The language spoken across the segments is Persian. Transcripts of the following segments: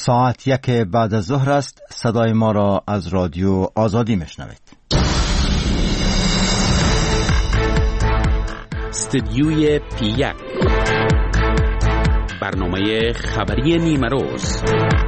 ساعت 1 بعد از ظهر است. صدای ما را از رادیو آزادی میشنوید. استدیوی پی1 برنامه خبری نیمه روز.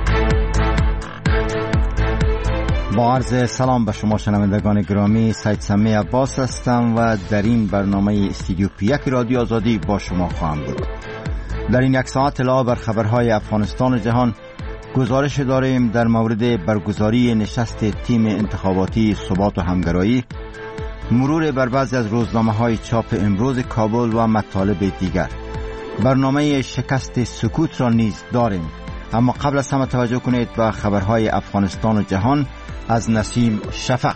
با عرض سلام به شما شنوندگان گرامی، سید سمی عباس هستم و در این برنامه استدیو پی1 رادیو آزادی با شما خواهم بود. در این یک ساعت علاوه بر خبرهای افغانستان و جهان گزارش داریم در مورد برگزاری نشست تیم انتخاباتی ثبات و همگرایی، مرور بر بعضی از روزنامه‌های چاپ امروز کابل و مطالب دیگر. برنامه شکست سکوت را نیز داریم، اما قبل از همه توجه کنید به خبرهای افغانستان و جهان از نسیم شفق.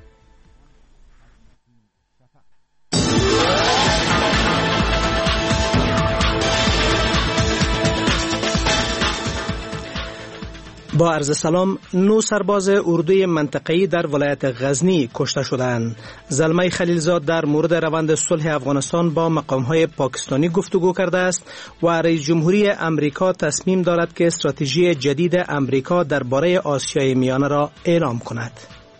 با عرض سلام، 9 سرباز اردوی منطقه‌ای در ولایت غزنی کشته شدند. زلمه خلیلزاد در مورد روند صلح افغانستان با مقام‌های پاکستانی گفتگو کرده است و رئیس جمهوری امریکا تصمیم دارد که استراتژی جدید امریکا درباره آسیای میانه را اعلام کند.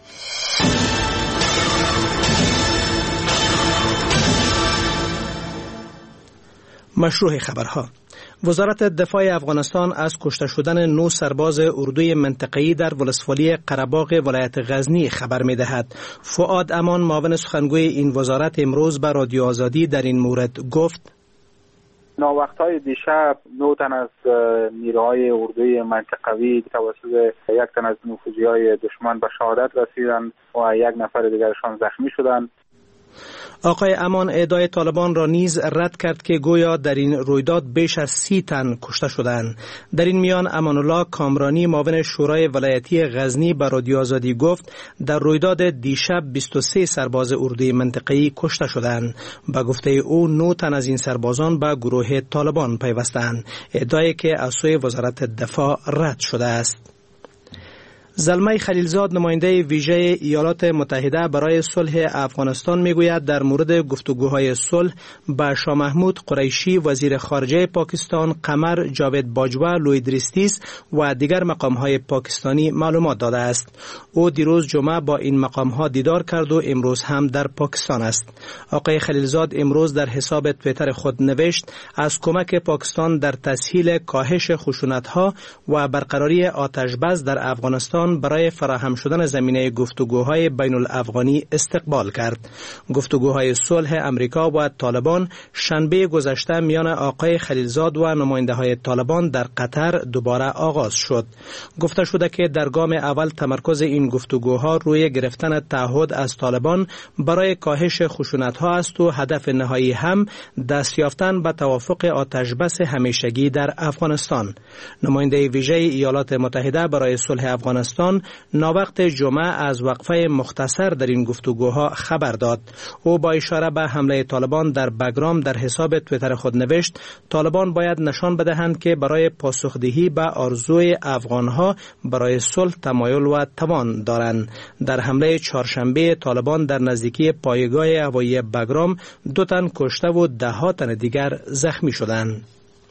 مشروع خبرها: وزارت دفاع افغانستان از کشته شدن 9 سرباز اردوی منطقه‌ای در ولسوالی قره‌باغ ولایت غزنی خبر می‌دهد. فؤاد امان، معاون سخنگوی این وزارت، امروز به رادیو آزادی در این مورد گفت: ناوقت‌های دیشب 9 تن از نیروهای اردوی منطقوی توسط 1 تن از نفوذی‌های دشمن به شهادت رسیدند و 1 نفر دیگرشان زخمی شدند. آقای امان ادعای طالبان را نیز رد کرد که گویا در این رویداد بیش از 30 تن کشته شدند. در این میان امان الله کامرانی، معاون شورای ولایتی غزنی، به رادیو آزادی گفت در رویداد دیشب 23 سرباز اردوی منطقه‌ای کشته شدند. به گفته او 9 تن از این سربازان به گروه طالبان پیوستند، ادعایی که از سوی وزارت دفاع رد شده است. زلمه خلیلزاد، نماینده ویژه ایالات متحده برای صلح افغانستان، میگوید در مورد گفتگوهای صلح به شاه محمود قریشی، وزیر خارجه پاکستان، قمر جاوید باجوه، لوید ریستیس و دیگر مقامهای پاکستانی معلومات داده است. او دیروز جمعه با این مقامها دیدار کرد و امروز هم در پاکستان است. آقای خلیلزاد امروز در حساب توییتر خود نوشت از کمک پاکستان در تسهیل کاهش خشونت‌ها و برقراری آتش‌بس در افغانستان برای فراهم شدن زمینه گفتگوهای بین الافغانی استقبال کرد. گفتگوهای صلح امریکا و طالبان شنبه گذشته میان آقای خلیلزاد و نماینده های طالبان در قطر دوباره آغاز شد. گفته شده که در گام اول تمرکز این گفتگوها روی گرفتن تعهد از طالبان برای کاهش خشونت‌ها است و هدف نهایی هم دست یافتن به توافق آتش‌بس همیشگی در افغانستان. نماینده ویژه ایالات متحده برای صلح افغانستان ناوقت جمعه از وقفه مختصر در این گفتگوها خبر داد. او با اشاره به حمله طالبان در بگرام در حساب توییتر خود نوشت طالبان باید نشان بدهند که برای پاسخدهی به آرزوی افغانها برای صلح تمایل و توان دارند. در حمله چهارشنبه طالبان در نزدیکی پایگاه هوایی بگرام 2 تن کشته و 10 تن دیگر زخمی شدند.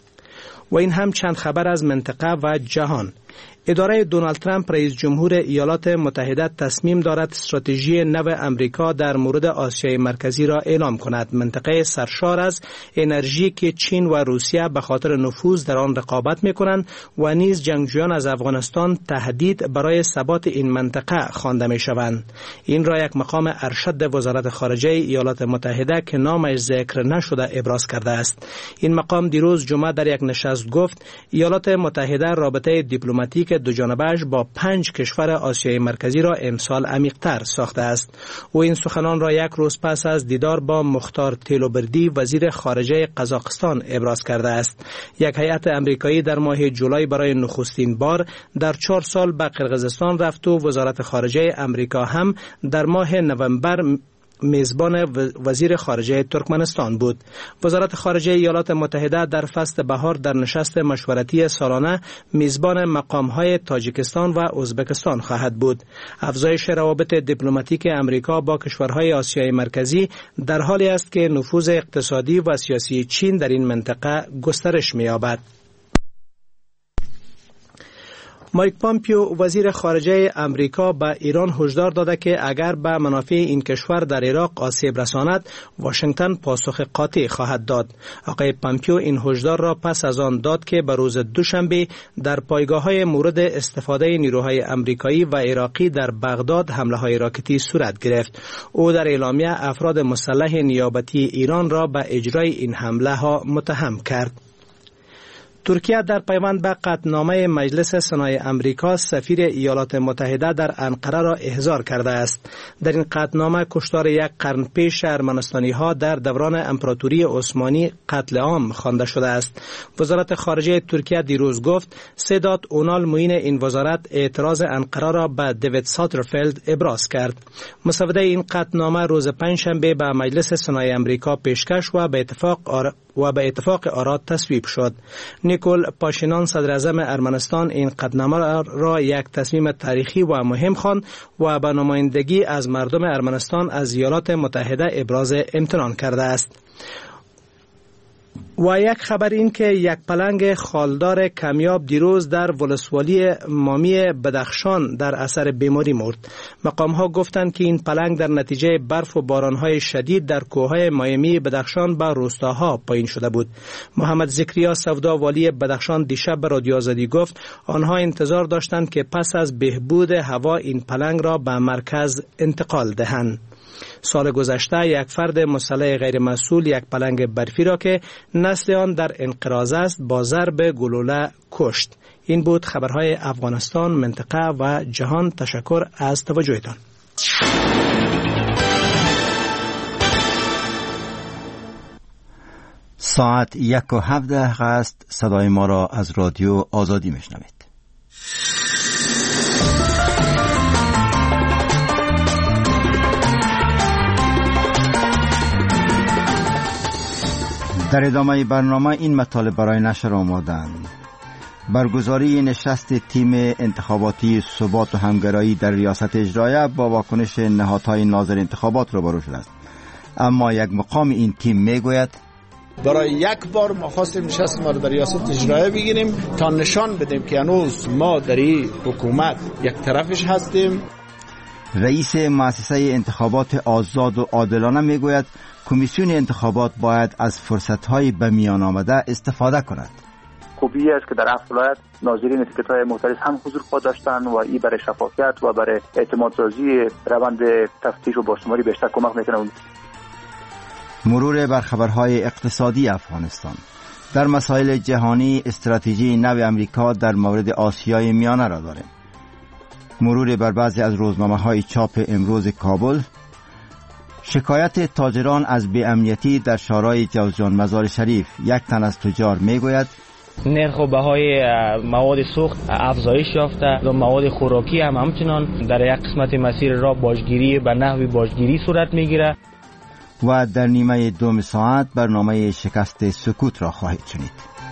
و این هم چند خبر از منطقه و جهان. اداره دونالد ترامپ، رئیس جمهور ایالات متحده، تصمیم دارد استراتژی نو امریکا در مورد آسیای مرکزی را اعلام کند. منطقه سرشار از انرژی که چین و روسیه به خاطر نفوذ در آن رقابت می‌کنند و نیز جنگجویان از افغانستان تهدید برای ثبات این منطقه خوانده می‌شوند. این را یک مقام ارشد وزارت خارجه ایالات متحده که نامش ذکر نشده ابراز کرده است. این مقام دیروز جمعه در یک نشست گفت ایالات متحده رابطه دیپلماتیک دو جانبه‌اش با 5 کشور آسیای مرکزی را امسال عمیق‌تر ساخته است. او این سخنان را 1 روز پس از دیدار با مختار تیلوبردی، وزیر خارجه قزاقستان، ابراز کرده است. یک هیئت امریکایی در ماه جولای برای نخستین بار در 4 سال به قرقیزستان رفت و وزارت خارجه امریکا هم در ماه نوامبر میزبان وزیر خارجه ترکمنستان بود. وزارت خارجه ایالات متحده در فصل بهار در نشست مشورتی سالانه میزبان مقام‌های تاجیکستان و ازبکستان خواهد بود. افزایش روابط دیپلماتیک امریکا با کشورهای آسیای مرکزی در حالی است که نفوذ اقتصادی و سیاسی چین در این منطقه گسترش می‌یابد. مایک پامپیو وزیر خارجه امریکا به ایران هشدار داده که اگر به منافع این کشور در عراق آسیب رساند، واشنگتن پاسخ قاطع خواهد داد. آقای پامپیو این هشدار را پس از آن داد که به روز دوشنبه در پایگاه‌های مورد استفاده نیروهای امریکایی و عراقی در بغداد حمله‌های راکتی صورت گرفت. او در اعلامیه افراد مسلح نیابتی ایران را به اجرای این حمله‌ها متهم کرد. ترکیه در پیوند به قطعنامه مجلس سنای امریکا سفیر ایالات متحده در انقره را احضار کرده است. در این قطعنامه کشتار یک قرن پیش ارمنستانی ها در دوران امپراتوری عثمانی قتل عام خوانده شده است. وزارت خارجه ترکیه دیروز گفت سیدات اونال معین این وزارت اعتراض انقره را به دیوید ساترفیلد ابراز کرد. مسوده این قطعنامه روز پنجشنبه به مجلس سنای امریکا پیشکش و به اتفاق آرا تصویب شد. نیکول پاشینان صدر اعظم ارمنستان این قطعنامه را یک تصمیم تاریخی و مهم خواند و به نمایندگی از مردم ارمنستان از ایالات متحده ابراز امتنان کرده است. و یک خبر این که یک پلنگ خالدار کمیاب دیروز در ولسوالی مامی بدخشان در اثر بیماری مرد. مقام ها گفتند که این پلنگ در نتیجه برف و بارانهای شدید در کوههای مامی بدخشان به روستاها پایین شده بود. محمد زکریا سودا والی بدخشان دیشب به رادیو آزادی گفت آنها انتظار داشتند که پس از بهبود هوا این پلنگ را به مرکز انتقال دهند. سال گذشته یک فرد مسلح غیر مسئول یک پلنگ برفی را که نسل آن در انقراض است با ضرب گلوله کشت. این بود خبرهای افغانستان، منطقه و جهان. تشکر از توجهتان. ساعت 1:07 است. صدای ما را از رادیو آزادی میشنوید. در ادامه برنامه این مطالب برای نشر آمادند. برگزاری نشست تیم انتخاباتی ثبات و همگرایی در ریاست اجرایه با واکنش نهادهای ناظر انتخابات روبرو شده است. اما یک مقام این تیم میگوید برای یک بار ما خواستیم نشست ما رو در ریاست اجرایه بگیریم تا نشان بدیم که هنوز ما در این حکومت یک طرفش هستیم. رئیس مؤسسه انتخابات آزاد و عادلانه میگوید کمیسیون انتخابات باید از فرصت‌های به میان آمده استفاده کند. خوبی است که در 7 ولایت ناظرین تیکت‌های مختلف هم حضور خود داشتند و این برای شفافیت و برای اعتمادسازی روند تفتیش و بازشماری بیشتر کمک می‌کند. مرور بر خبرهای اقتصادی افغانستان. در مسائل جهانی استراتژی نو امریکا در مورد آسیای میانه را داریم. مرور بر بعضی از روزنامه‌های چاپ امروز کابل. شکایت تاجران از بی‌امنیتی در شورای جوزجان مزار شریف. یک تن از تجار میگوید نرخ و بهای مواد سوخت افزایش یافته و مواد خوراکی هم همچنان در یک قسمت مسیر راه باجگیری به نحوی باجگیری صورت میگیره. و در نیمه دوم ساعت برنامه شکست سکوت را خواهید شنید.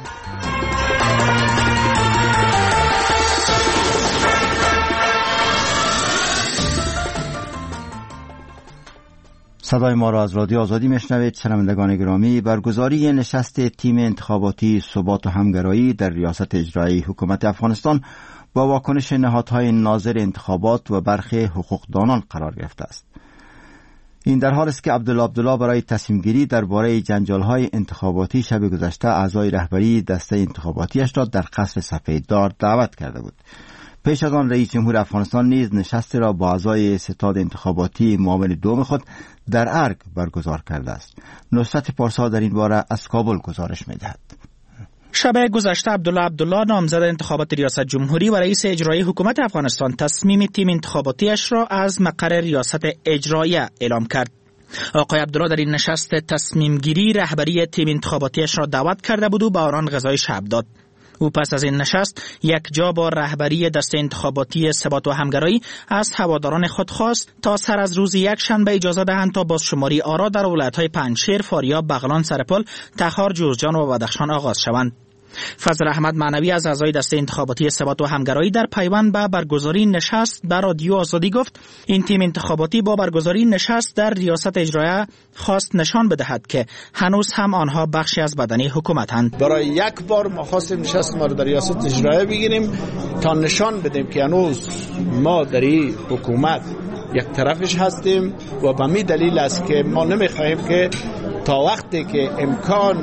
صدای ما را از رادیو آزادی میشنوید. شنوندگان گرامی، برگزاری نشست تیم انتخاباتی ثبات و همگرایی در ریاست اجرایی حکومت افغانستان با واکنش نهادهای ناظر انتخابات و برخی حقوقدانان قرار گرفته است. این در حالی است که عبدالله برای تصمیم گیری درباره جنجال‌های انتخاباتی شب گذشته اعضای رهبری دسته انتخاباتیش را در قصر سفیددار دعوت کرده بود. پیش از آن رئیس جمهور افغانستان نیز نشست را با اعضای ستاد انتخاباتی معاون دوم خود در ارگ برگزار کرده است. نصرت پارسا در این باره از کابل گزارش می‌دهد. شب گذشته عبدالله نامزد انتخابات ریاست جمهوری و رئیس اجرایی حکومت افغانستان تصمیم تیم انتخاباتیش را از مقر ریاست اجرایی اعلام کرد. آقای عبدالله در این نشست تصمیم گیری رهبری تیم انتخاباتیش را دعوت کرده بود و به آنان غذای شب داد. او پس از این نشست یک جا با رهبری دسته انتخاباتی ثبات و همگرایی از هواداران خود خواست تا سر از روز یک شنبه اجازه دهند تا بازشماری آرا در ولایت‌های پنجشیر، فاریاب، بغلان، سرپل، تخار، جوزجان و بدخشان آغاز شوند. فضل احمد معنوی از اعضای دسته انتخاباتی ثبات و همگرایی در پیوند به برگزاری نشست در رادیو آزادی گفت این تیم انتخاباتی با برگزاری نشست در ریاست اجرایه خواست نشان بدهد که هنوز هم آنها بخشی از بدنه حکومتند. برای یک بار ما خواستیم نشست ما رو در ریاست اجرایه بگیریم تا نشان بدیم که هنوز ما در این حکومت یک طرفش هستیم و به می دلیل است که ما نمیخواهیم که تا وقتی که امکان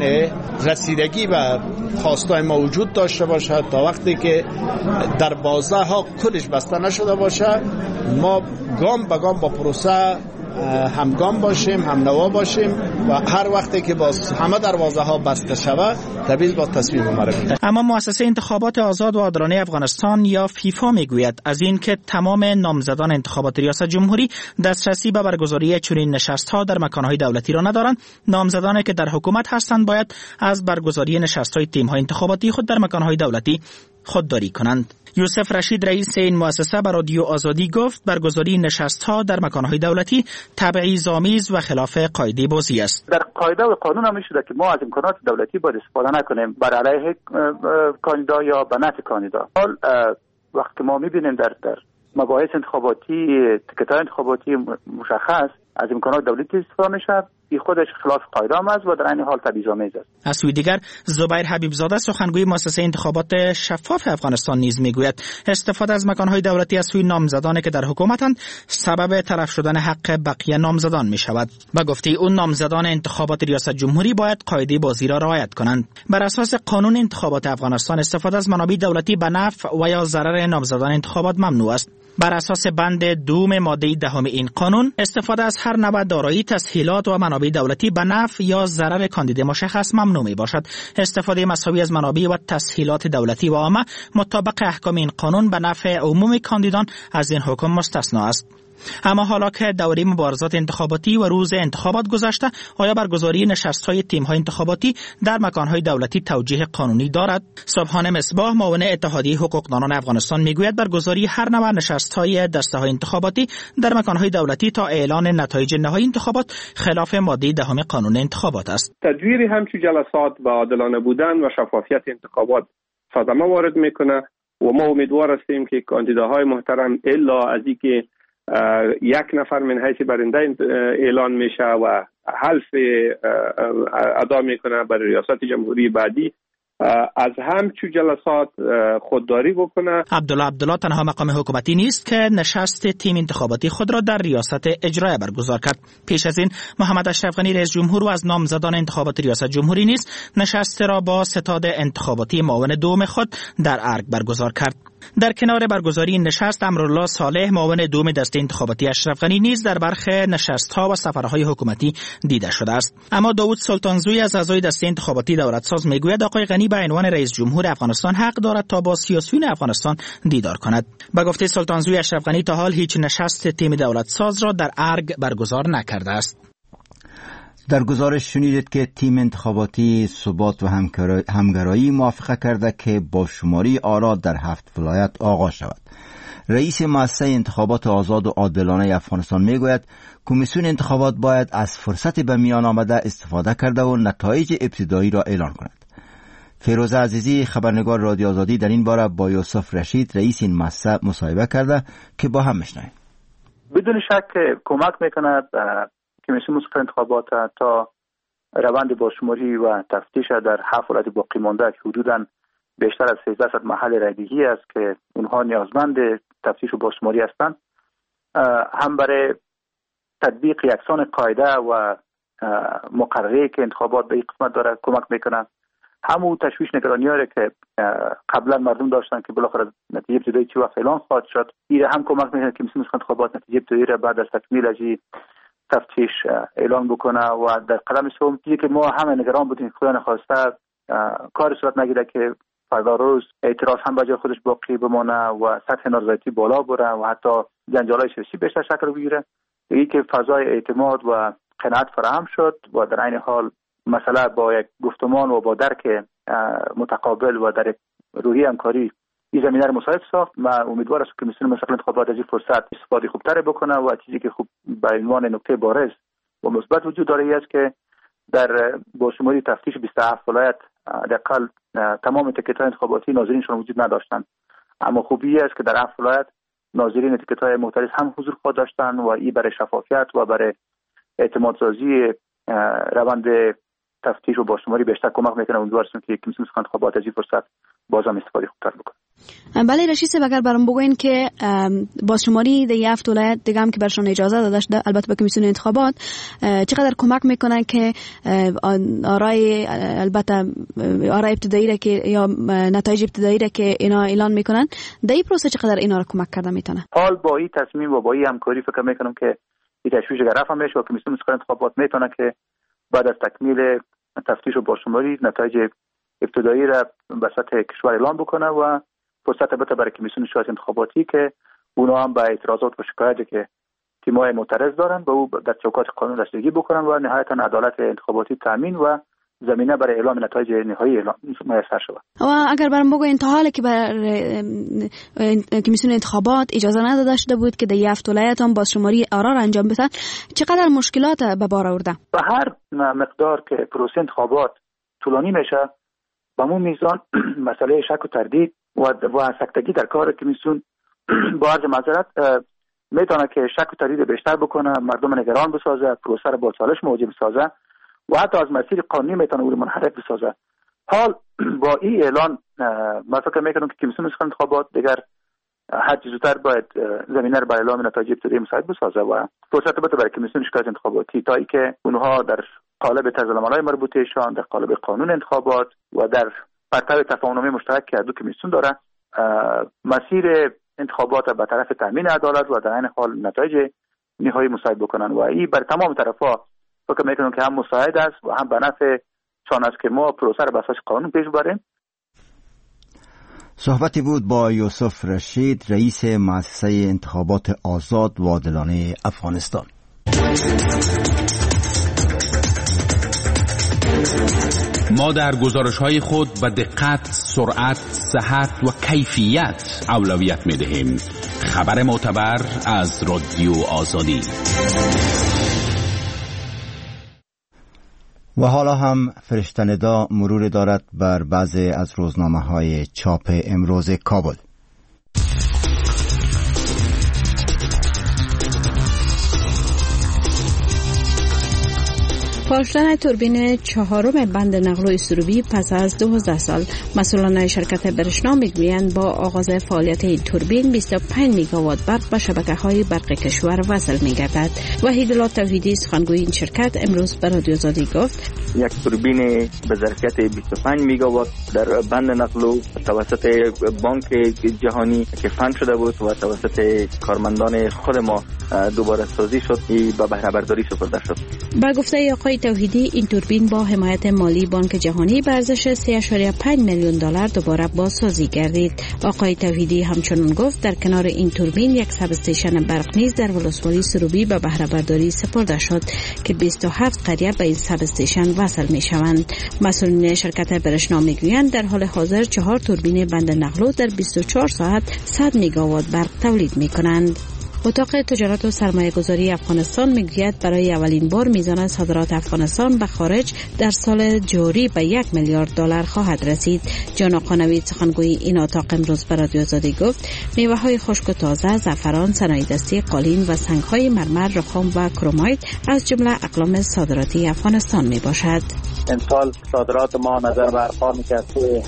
رسیدگی به خواستای ما وجود داشته باشه، تا وقتی که دروازه ها کلش بسته نشده باشه، ما گام به گام با پروسه همگام باشیم، هم نوا باشیم و هر وقتی که باز همه دروازه ها بسته شود طبیعی با تصمیم ما بگیریم. اما مؤسسه انتخابات آزاد و عادلانه افغانستان یا فیفا میگوید از این که تمام نامزدان انتخابات ریاست جمهوری دسترسی به برگزاری چنین نشست‌ها در مکان‌های دولتی را ندارند، نامزدانی که در حکومت هستند باید از برگزاری نشست‌های تیم‌های انتخاباتی خود در مکان‌های دولتی خودداری کنند. یوسف رشید رئیس این مؤسسه به رادیو آزادی گفت برگزاری نشست‌ها در مکان‌های دولتی تبعیض‌آمیز و خلاف قاعده بازی است. در قاعده و قانون هم شده که ما از امکانات دولتی باید استفاده نکنیم بر علیه کاندیدا یا به نفع کاندیدا. حال وقتی ما می‌بینیم در مباحث انتخاباتی تیکت‌های انتخاباتی مشخص از امکانات دولتی استفاده می‌شود، این خودش خلاف قاعده است و در این حال تبعیض‌آمیز است. از سوی دیگر زبیر حبیبزاده سخنگوی مؤسسه انتخابات شفاف افغانستان نیز میگوید استفاده از مکان‌های دولتی از سوی نامزدانی که در حکومتند سبب تلف شدن حق بقیه نامزدان می‌شود. با گفته اون نامزدان انتخابات ریاست جمهوری باید قاعده بازی را رعایت کنند. بر اساس قانون انتخابات افغانستان استفاده از منابع دولتی به نفع و یا ضرر نامزدان انتخابات ممنوع است. بر اساس بند دوم ماده 10 این قانون استفاده از هر نوع دارایی، تسهیلات و منابع دولتی به نفع یا ضرر کاندید مشخص ممنوع می باشد. استفاده مساوی از منابع و تسهیلات دولتی و عامه مطابق احکام این قانون به نفع عموم کاندیدان از این حکم مستثنا است. اما حالا که دوره مبارزات انتخاباتی و روز انتخابات گذشته، آیا برگزاری نشست‌های تیم‌های انتخاباتی در مکان‌های دولتی توجیه قانونی دارد؟ سبحان مصباح معاون اتحادیه حقوقدانان افغانستان میگوید برگزاری هر نوع نشست‌های دسته‌های انتخاباتی در مکان‌های دولتی تا اعلان نتایج نهایی انتخابات خلاف ماده 10 قانون انتخابات است. تدویر همچون جلسات با عادلانه بودن و شفافیت انتخابات صدمه وارد میکنه و ما امیدوار هستیم که کاندیداهای محترم الا از اینکه یک نفر من حیث برنده اعلان میشه و حلف ادا میکنه برای ریاست جمهوری بعدی، از همچون جلسات خودداری بکنه. عبدالله تنها مقام حکومتی نیست که نشست تیم انتخاباتی خود را در ریاست اجرایه برگزار کرد. پیش از این محمد اشرف غنی رئیس جمهور و از نامزدان انتخابات ریاست جمهوری نیز نشست را با ستاد انتخاباتی معاون دوم خود در ارگ برگزار کرد. در کنار برگزاری نشست امرالله صالح معاون دوم دسته انتخاباتی اشرف غنی نیز در برخی نشست‌ها و سفرهای حکومتی دیده شده است. اما داوود سلطانزوی از اعضای دسته انتخاباتی دولتساز میگوید آقای غنی به عنوان رئیس جمهور افغانستان حق دارد تا با سیاسیون افغانستان دیدار کند. به گفته سلطانزوی اشرف غنی تا حال هیچ نشست تیم دولتساز را در ارگ برگزار نکرده است. در گزارش شنیدید که تیم انتخاباتی ثبات و همگرایی موافقه کرده که با شماری آرا در 7 ولایت آغاز شود. رئیس مؤسسه انتخابات آزاد و عادلانه افغانستان میگوید کمیسیون انتخابات باید از فرصت به میان آمده استفاده کرده و نتایج ابتدایی را اعلان کند. فیروزه عزیزی خبرنگار رادیو آزادی در این باره با یوسف رشید رئیس این مؤسسه مصاحبه کرده که با هم میشنویم. بدون شک کمک میکند کمیسیون مسابقه انتخابات تا روند بازشماری و تفتیش در 7 ولایت باقی مانده که حدوداً بیشتر از 1300 محل رایدهی است که اونها نیازمند تفتیش و بازشماری هستند، هم برای تطبیق یکسان قاعده و مقرره که انتخابات به این قسمت داره کمک میکنند، همون تشویش نگرانی‌هایی که قبلا مردم داشتن که بالاخره نتیجه ابتدایی چه وقت اعلان خواهد شد، این هم کمک میکنه که کمیسیون انتخابات نتیجه ابتدایی را بعد از تکمیل اجی تفتیش اعلان بکنه و در قدم سوم چیزی که ما همه نگران بودیم خدا نخواسته کار صورت نگیره که فردا روز اعتراض هم به جای خودش باقی بمانه و سطح نارضایتی بالا بره و حتی جنجال‌های سیاسی بیشتر شکل بگیره. دیگه که فضای اعتماد و قناعت فراهم شد و در عین حال مسئله با یک گفتمان و با درک متقابل و در روحیه همکاری این زمینه رو مساعد ساخت. من امیدوار هستم که کمیسیون مسابقه انتخابات از این فرصت استفاده خوبتر بکنه و چیزی که خوب به عنوان نکته بارز و مثبت وجود داره است که در بازشماری تفتیش 27 ولایت حداقل تمام تیکت‌های انتخاباتی ناظرینشون وجود نداشتند. اما خوبی است که در 7 ولایت ناظرین تیکت‌های مختلف هم حضور خود داشتند و این برای شفافیت و برای اعتماد سازی روند تفتیش و بازشماری بیشتر کمک میکنه. امیدوارم که کمیسیون انتخابات از این فرصت باز هم استفاده خوبتر بکنه. بله رشید صاحب، اگر برام بگوین که بازشماری در 7 ولایت دیگه هم که برشون اجازه داده شده البته به کمیسیون انتخابات چقدر کمک میکنه که آرای ابتدایی را که یا نتایج ابتدایی را که اینا اعلان میکنن در این پروسه چقدر اینا را کمک کرده میتونه؟ حال با این تصمیم و با این همکاری فکر میکنم که این تشویش رفع میشه و کمیسیون انتخابات میتونه که بعد از تکمیل تفتیش و بازشماری نتایج ابتدایی را به سطح کشور اعلام بکنه و فرصت البته برای کمیسیون شورای انتخاباتی که اونا هم به اعتراضات و شکایاتی که تیم‌های معترض دارن به او در چوکات قانون رسیدگی بکنن و نهایتا عدالت انتخاباتی تامین و زمینه برای اعلام نتایج نهایی اعلام میسر شود. و اگر برام بگو این تا حالی که برای کمیسیون انتخابات اجازه نداده شده بود که در 7 ولایت هم بازشماری آرا را انجام بدن، چقدر مشکلات به بار آورده؟ به هر مقدار که پروسه انتخابات طولانی میشه به همون میزان مسئله شک و تردید و سکتگی در کار کمیسیون با عرض معذرت میتونه که شک و تردید بیشتر بکنه، مردم نگران بسازه، پروسه را با چالش مواجه بسازه و حتی از مسیر قانونی میتونه او رو منحرف بسازه. حال با این اعلان ما فکر میکنم که کمیسیون انتخابات دیگر هر چیز زودتر باید زمینه رو برای اعلام نتایج ابتدایی مساعد بسازه و فرصت بده برای کمیسیون شورای انتخاباتی تا اینکه اونها در قالب طرزالعمل‌های مربوطه‌شان در قالب قانون انتخابات و در پرتو تفاهم‌نامه مشترک که دو کمیسیون داره مسیر انتخابات به طرف تامین عدالت و در این حال نتایج نهایی مساعد بکنن و این برای تمام طرفا فکر میکنم که هم مساعد است و هم به نفع چون است که ما پروسه را به اساس قانون پیش ببریم. صحبتی بود با یوسف رشید، رئیس مؤسسه انتخابات آزاد و عادلانه افغانستان. ما در گزارش‌های خود به دقت، سرعت، صحت و کیفیت اولویت می‌دهیم. خبر معتبر از رادیو آزادی. و حالا هم فرشته ندا مرور دارد بر بعضی از روزنامه‌های چاپ امروز کابل. فعال شدن توربین 4 بند نقل و سروبی پس از 12 سال. مسئولان شرکت برشنا میگویند با آغاز فعالیت این توربین 25 میگاوات برق به شبکه‌های برق کشور وصل می‌گردد. وحیدالله توحیدی سخنگوی این شرکت امروز به رادیو آزادی گفت یک توربین به ظرفیت 25 میگاوات در بند نقل و توسط بانک جهانی که فند شده بود و توسط کارمندان خود ما دوباره سازی شد به بهره برداری سپرده شد. با گفته آقای توحیدی این توربین با حمایت مالی بانک جهانی به ارزش 3.5 میلیون دلار دوباره بازسازی گردید. آقای توحیدی همچنین گفت در کنار این توربین یک سب استیشن برق نیز در ولسوالی سروبی به بهره برداری سپرده شد که 27 قریه به این سب استیشن وصل می شوند. مسئولین شرکت برشنا میگویند در حال حاضر 4 توربین بند نقل در 24 ساعت 100 میگاوات برق تولید می کنند. اتاق تجارت و سرمایه گذاری افغانستان میگوید برای اولین بار میزان صادرات افغانستان به خارج در سال جاری به 1 میلیارد دلار خواهد رسید. جان آقا نوید سخنگوی این اتاق امروز به رادیو آزادی گفت میوه های خشک و تازه، زعفران، صنایع دستی، قالین و سنگ های مرمر، رخام و کرومایت از جمله اقلام صادراتی افغانستان می باشد. امسال صادرات ما نظر به ارقامی که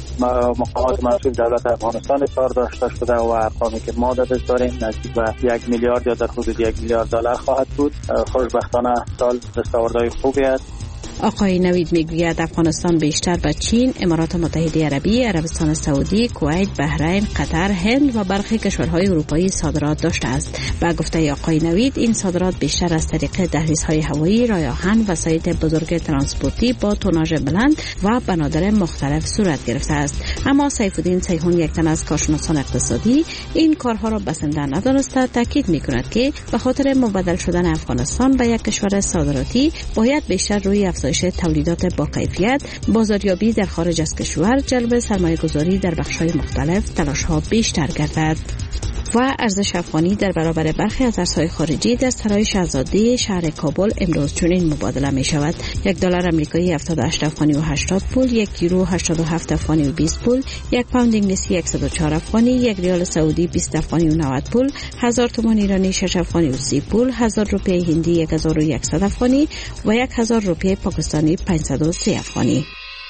مقامات مسئول دولت افغانستان اظهار داشته شده و ارقامی که ما داریم نزدیک به 1 میلیارد یا در حدود 1 میلیارد دلار خواهد بود. خوشبختانه سال دستاوردهای خوبی است. آقای نوید میگوید افغانستان بیشتر به چین، امارات متحده عربی، عربستان سعودی، کویت، بحرین، قطر، هند و برخی کشورهای اروپایی صادرات داشته است. با گفته آقای نوید این صادرات بیشتر از طریق دهلیزهای هوایی، راه آهن و سایت بزرگ ترانسپورتی با توناژ بلند و بنادر مختلف صورت گرفته است. اما سیف الدین سیحون، یک تن از کارشناسان اقتصادی، این کارها را بسنده ندانسته تاکید میکند که به خاطر مبادل شدن افغانستان به یک کشور صادراتی باید بیشتر روی افزایش تولیدات با کیفیت، بازاریابی در خارج از کشور، جلب سرمایه‌گذاری در بخش‌های مختلف تلاش‌ها بیشتر گردد. و ارزش افغانی در برابر برخی از ارزهای خارجی در سرای شاهزاده شهر کابل امروز چنین مبادله می شود. $1 آمریکایی 78 افغانی و 80 پول، 1 یورو 87 افغانی و 20 پول، 1 پوند انگلیسی 104 افغانی، 1 ریال سعودی 20 افغانی و 90 پول، 1000 تومان ایرانی 6 افغانی و 30 پول، 1000 روپیه هندی 1100 افغانی و 1000 روپیه پاکستانی 503 افغانی.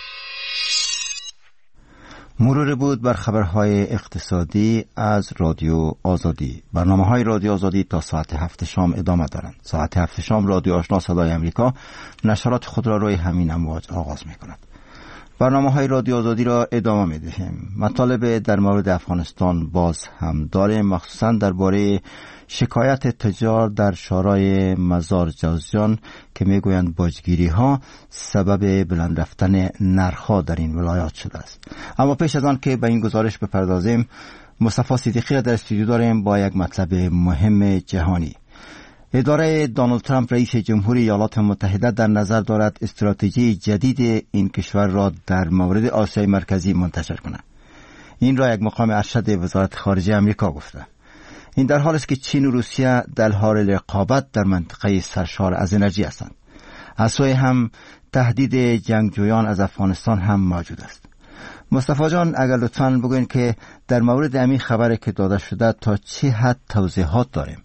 مرور بود بر خبرهای اقتصادی از رادیو آزادی. برنامه‌های رادیو آزادی تا ساعت 7 شام ادامه دارند. ساعت 7 شام رادیو آشنا صدای امریکا نشرات خود را روی همین امواج آغاز می‌کند. برنامه‌های رادیو آزادی را ادامه می‌دهیم. مطالب در مورد افغانستان باز هم داریم، مخصوصاً درباره شکایت تجار در شورای مزار جوزجان که میگویند باجگیری‌ها سبب بلند رفتن نرخ‌ها در این ولایات شده است. اما پیش از آن که به این گزارش بپردازیم، مصطفی صدیقی را در استودیو داریم با یک مطلب مهم جهانی. اداره دونالد ترامپ رئیس جمهوری ایالات متحده در نظر دارد استراتژی جدید این کشور را در مورد آسیای مرکزی منتشر کند. این را یک مقام ارشد وزارت خارجه آمریکا گفته. این در حالی است که چین و روسیه در حال رقابت در منطقه سرشار از انرژی هستند. از سوی هم تهدید جنگجویان از افغانستان هم موجود است. مصطفی جان، اگر لطفاً بگوین که در مورد همین خبری که داده شده تا چه حد توضیحات داریم؟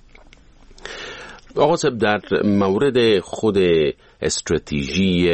آقا صاحب، در مورد خود استراتژی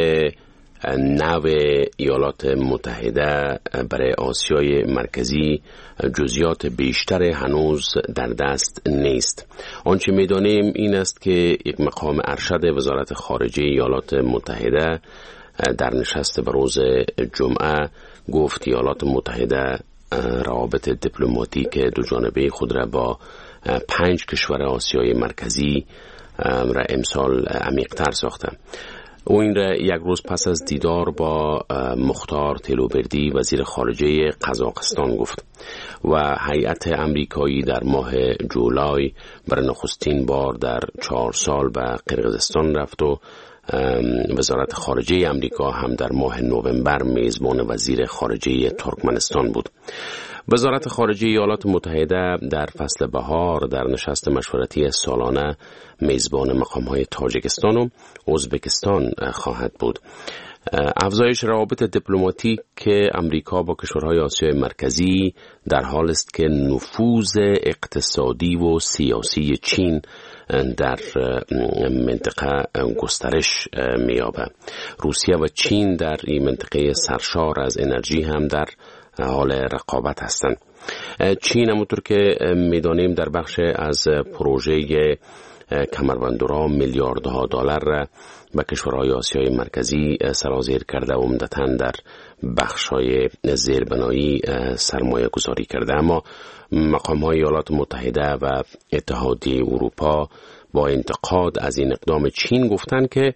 نو ایالات متحده برای آسیای مرکزی جزئیات بیشتر هنوز در دست نیست. آنچه می‌دانیم این است که یک مقام ارشد وزارت خارجه ایالات متحده در نشست به روز جمعه گفت ایالات متحده روابط دیپلماتیک دو جانبه خود را با 5 کشور آسیای مرکزی را امسال عمیق‌تر ساخته. او این را یک روز پس از دیدار با مختار تلوبردی وزیر خارجه قزاقستان گفت و هیئت امریکایی در ماه جولای برای نخستین بار در 4 سال به قرقیزستان رفت و وزارت خارجه امریکا هم در ماه نوامبر میزبان وزیر خارجه ترکمنستان بود. وزارت خارجه ایالات متحده در فصل بهار در نشست مشورتی سالانه میزبان مقام‌های تاجیکستان و ازبکستان خواهد بود. افزایش روابط دیپلماتیک که امریکا با کشورهای آسیای مرکزی در حال است که نفوذ اقتصادی و سیاسی چین در منطقه گسترش می‌یابد. روسیه و چین در این منطقه سرشار از انرژی هم در حال رقابت هستند. چین همونطور که می‌دانیم در بخش از پروژه کمربندورا میلیاردها دلار را به کشورهای آسیای مرکزی سرازیر کرده و عمدتاً در بخش‌های زیربنایی سرمایه گذاری کرده. اما مقام‌های ایالات متحده و اتحادیه اروپا با انتقاد از این اقدام چین گفتند که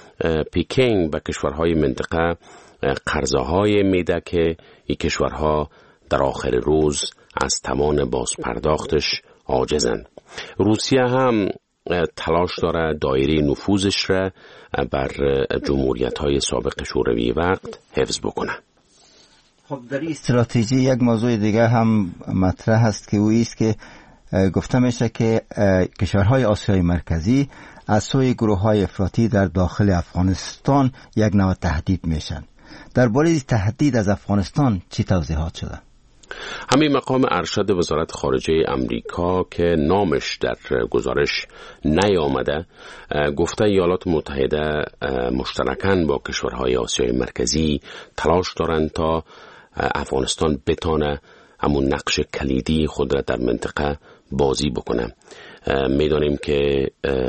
پکینگ به کشورهای منطقه قرضه‌های میده که این کشورها در آخر روز از توان بازپرداختش عاجزند. روسیه هم تلاش داره دایره نفوذش را بر جمهوریت‌های سابق شوروی وقت حفظ بکنه. خب در این استراتژی یک موضوع دیگه هم مطرح است که اویست که گفته میشه که کشورهای آسیای مرکزی از سوی گروه‌های افراطی در داخل افغانستان یک نوع تهدید میشن. درباره تهدید از افغانستان چی توضیحات شده؟ همین مقام ارشد وزارت خارجه امریکا که نامش در گزارش نیامده گفته ایالات متحده مشترکاً با کشورهای آسیای مرکزی تلاش دارند تا افغانستان بتانه همون نقش کلیدی خود را در منطقه بازی بکنه. میدانیم که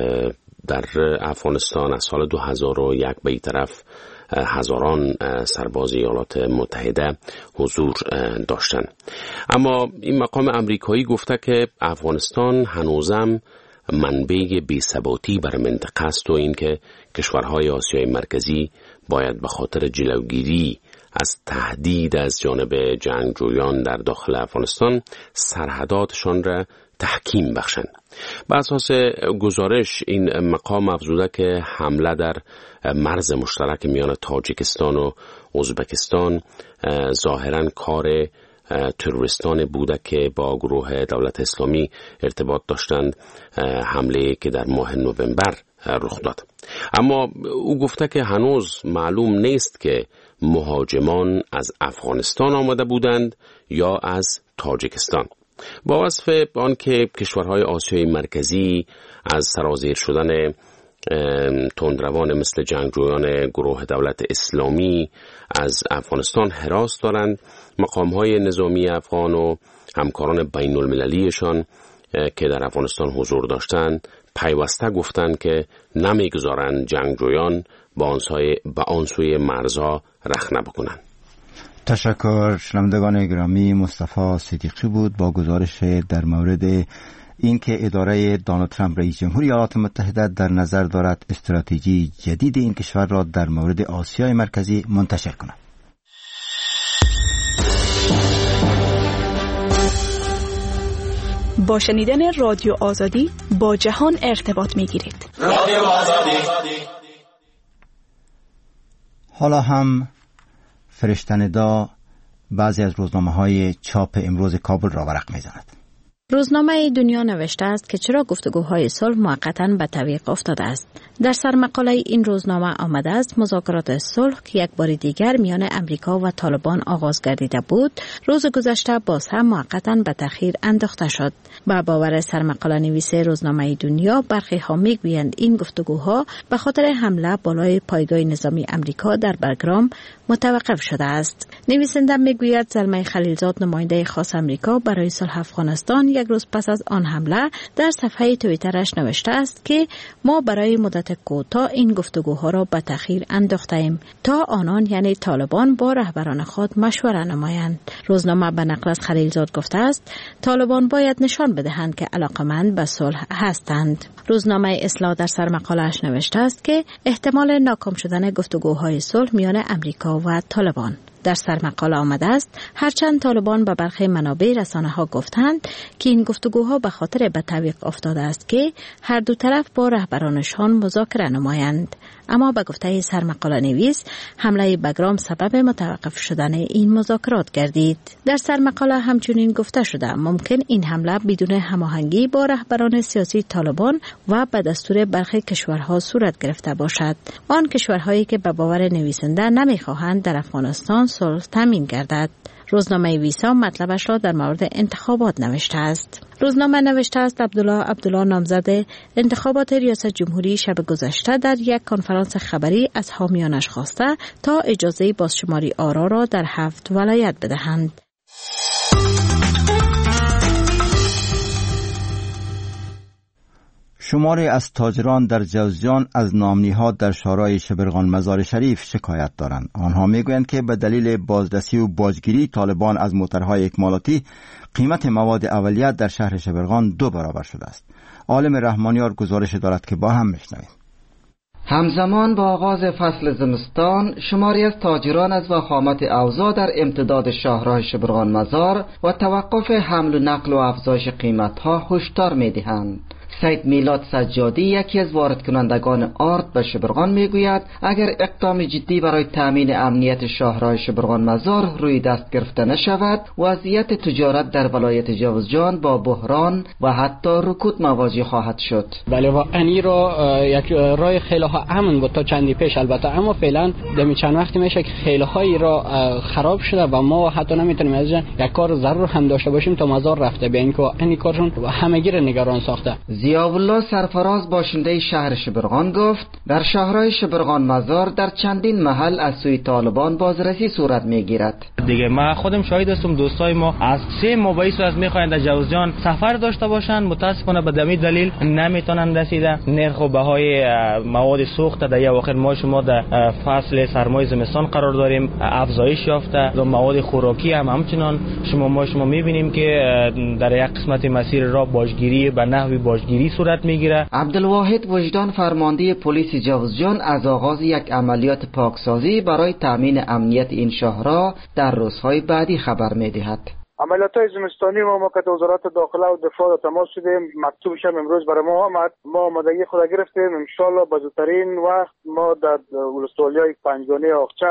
در افغانستان از سال 2001 به این طرف هزاران سرباز ایالات متحده حضور داشتند. اما این مقام امریکایی گفته که افغانستان هنوزم منبع بی‌ثباتی بر منطقه است و اینکه کشورهای آسیای مرکزی باید به خاطر جلوگیری از تهدید از جانب جنگجویان در داخل افغانستان سرحداتشان را تحکیم بخشند. بر اساس گزارش این مقام افزوده که حمله در مرز مشترک میان تاجیکستان و ازبکستان ظاهراً کار تروریستان بوده که با گروه دولت اسلامی ارتباط داشتند حمله که در ماه نوامبر رخ داد. اما او گفته که هنوز معلوم نیست که مهاجمان از افغانستان آمده بودند یا از تاجیکستان. با وصف آنکه کشورهای آسیای مرکزی از سرازیر شدن تندروان مثل جنگجویان گروه دولت اسلامی از افغانستان هراس دارند، مقامهای نظامی افغان و همکاران بین المللیشان که در افغانستان حضور داشتند پیوسته گفتند که نمیگذارند جنگجویان با آن سوی مرزها رخنه بکنند. تشکر. شنوندگان گرامی، مصطفی صدیقی بود با گزارش در مورد اینکه اداره دونالد ترامپ رئیس جمهوری ایالات متحده در نظر دارد استراتژی جدید این کشور را در مورد آسیای مرکزی منتشر کند. با شنیدن رادیو آزادی با جهان ارتباط می‌گیرید. رادیو آزادی. حالا هم فرشته‌ندا بعضی از روزنامه‌های چاپ امروز کابل را ورق می‌زند. روزنامه دنیا نوشته است که چرا گفتگوهای صلح موقتاً به تعویق افتاده است. در سرمقاله این روزنامه آمده است مذاکرات صلح که یک بار دیگر میان امریکا و طالبان آغاز گردیده بود، روز گذشته باز هم موقتاً به تأخیر انداخته شد. با باور سرمقاله نویس روزنامه دنیا، برخی ها میگویند این گفتگوها به خاطر حمله بالای پایگاه نظامی امریکا در برگرام متوقف شده است. نویسنده میگوید زلمه خلیلزاد، نماینده خاص امریکا برای صلح افغانستان، یک روز پس از آن حمله در صفحه توییترش نوشته است که ما برای مدت کوتاه این گفتگوها را به تأخیر انداخته‌ایم تا آنان یعنی طالبان با رهبران خود مشوره نمایند. روزنامه به نقل از خلیلزاد گفته است طالبان باید نشان بدهند که علاقمند به صلح هستند. روزنامه اصلاح در سرمقاله‌اش نوشته است که احتمال ناکام شدن گفتگوهای صلح میان امریکا و طالبان. در سرمقاله آمده است هرچند طالبان به برخی منابع رسانه‌ها گفتند که این گفتگوها به خاطر به تعویق افتاده است که هر دو طرف با رهبرانشان مذاکره نمایند، اما به گفته سرمقاله نویس حمله بگرام سبب متوقف شدن این مذاکرات گردید. در سرمقاله همچنین گفته شده ممکن این حمله بدون هماهنگی با رهبران سیاسی طالبان و به دستور برخی کشورها صورت گرفته باشد، آن کشورهایی که به باور نویسنده نمیخواهند در افغانستان صلح تامین گردد. روزنامه ویسا مطلبش را در مورد انتخابات نوشته است. روزنامه نوشته است عبدالله نامزد انتخابات ریاست جمهوری شب گذشته در یک کنفرانس خبری از حامیانش خواسته تا اجازه بازشماری آرا را در 7 ولایت بدهند. شماری از تاجران در جوزجان از نامنی‌ها در شورای شبرغان مزار شریف شکایت دارند. آنها میگویند که به دلیل بازرسی و باجگیری طالبان از موترهای اکمالاتی قیمت مواد اولیه در شهر شبرغان 2 برابر شده است. عالم رحمانیار گزارش دارد که با هم میشنویم. همزمان با آغاز فصل زمستان، شماری از تاجران از وخامت اوضاع در امتداد شاهراه شبرغان مزار و توقف حمل و نقل و افزایش قیمت‌ها هشدار می‌دهند. سید میلاد سجادی، یکی از وارد کنندگان آرد به شبرغان، میگوید اگر اقدام جدی برای تامین امنیت شاهراه شبرغان مزار روی دست گرفته نشود، وضعیت تجارت در ولایت جوزجان با بحران و حتی رکود مواجه خواهد شد. بله واقعا این یک راه خیلی ها امن بود تا چندی پیش، البته اما فعلا دمی چند وقتی میشه که خیلی هایی را خراب شده و ما حتی نمیتونیم از یک کار ضرور هم داشته باشیم تا مزار رفته، به اینکه این کارشون همگی را نگران ساخته. ضیاءالله سرفراز، باشنده شهر شبرغان، گفت در شهرهای شبرغان مزار در چندین محل از سوی طالبان بازرسی صورت میگیرد. دیگه ما خودم شاهد هستم، دوستای ما از 3 مابعث از میخواین در جوزجان سفر داشته باشن، متاسفانه به دمی دلیل نمیتونن رسیده. نرخ و بهای مواد سوخت در یا آخر ما شما در فصل سرمای زمستان قرار داریم، افزایش یافته و مواد خوراکی هم همچنان شما میبینیم که در یک قسمت مسیر راه باجگیری به نحوی باجگیری صورت میگیره. عبدالواحد وجدان، فرمانده پلیس جوزجان، از آغاز یک عملیات پاکسازی برای تامین امنیت این شهرها در روزهای بعدی خبر میدهد. عملیات‌های زمستانی ما که وزارت داخله و دفاع تماس شدیم، مکتوبش هم امروز برای ما آمد، ما آمادگی خود گرفتیم، ان شاءالله به زودترین وقت ما در ولسوالی‌های پنجگانه آخچه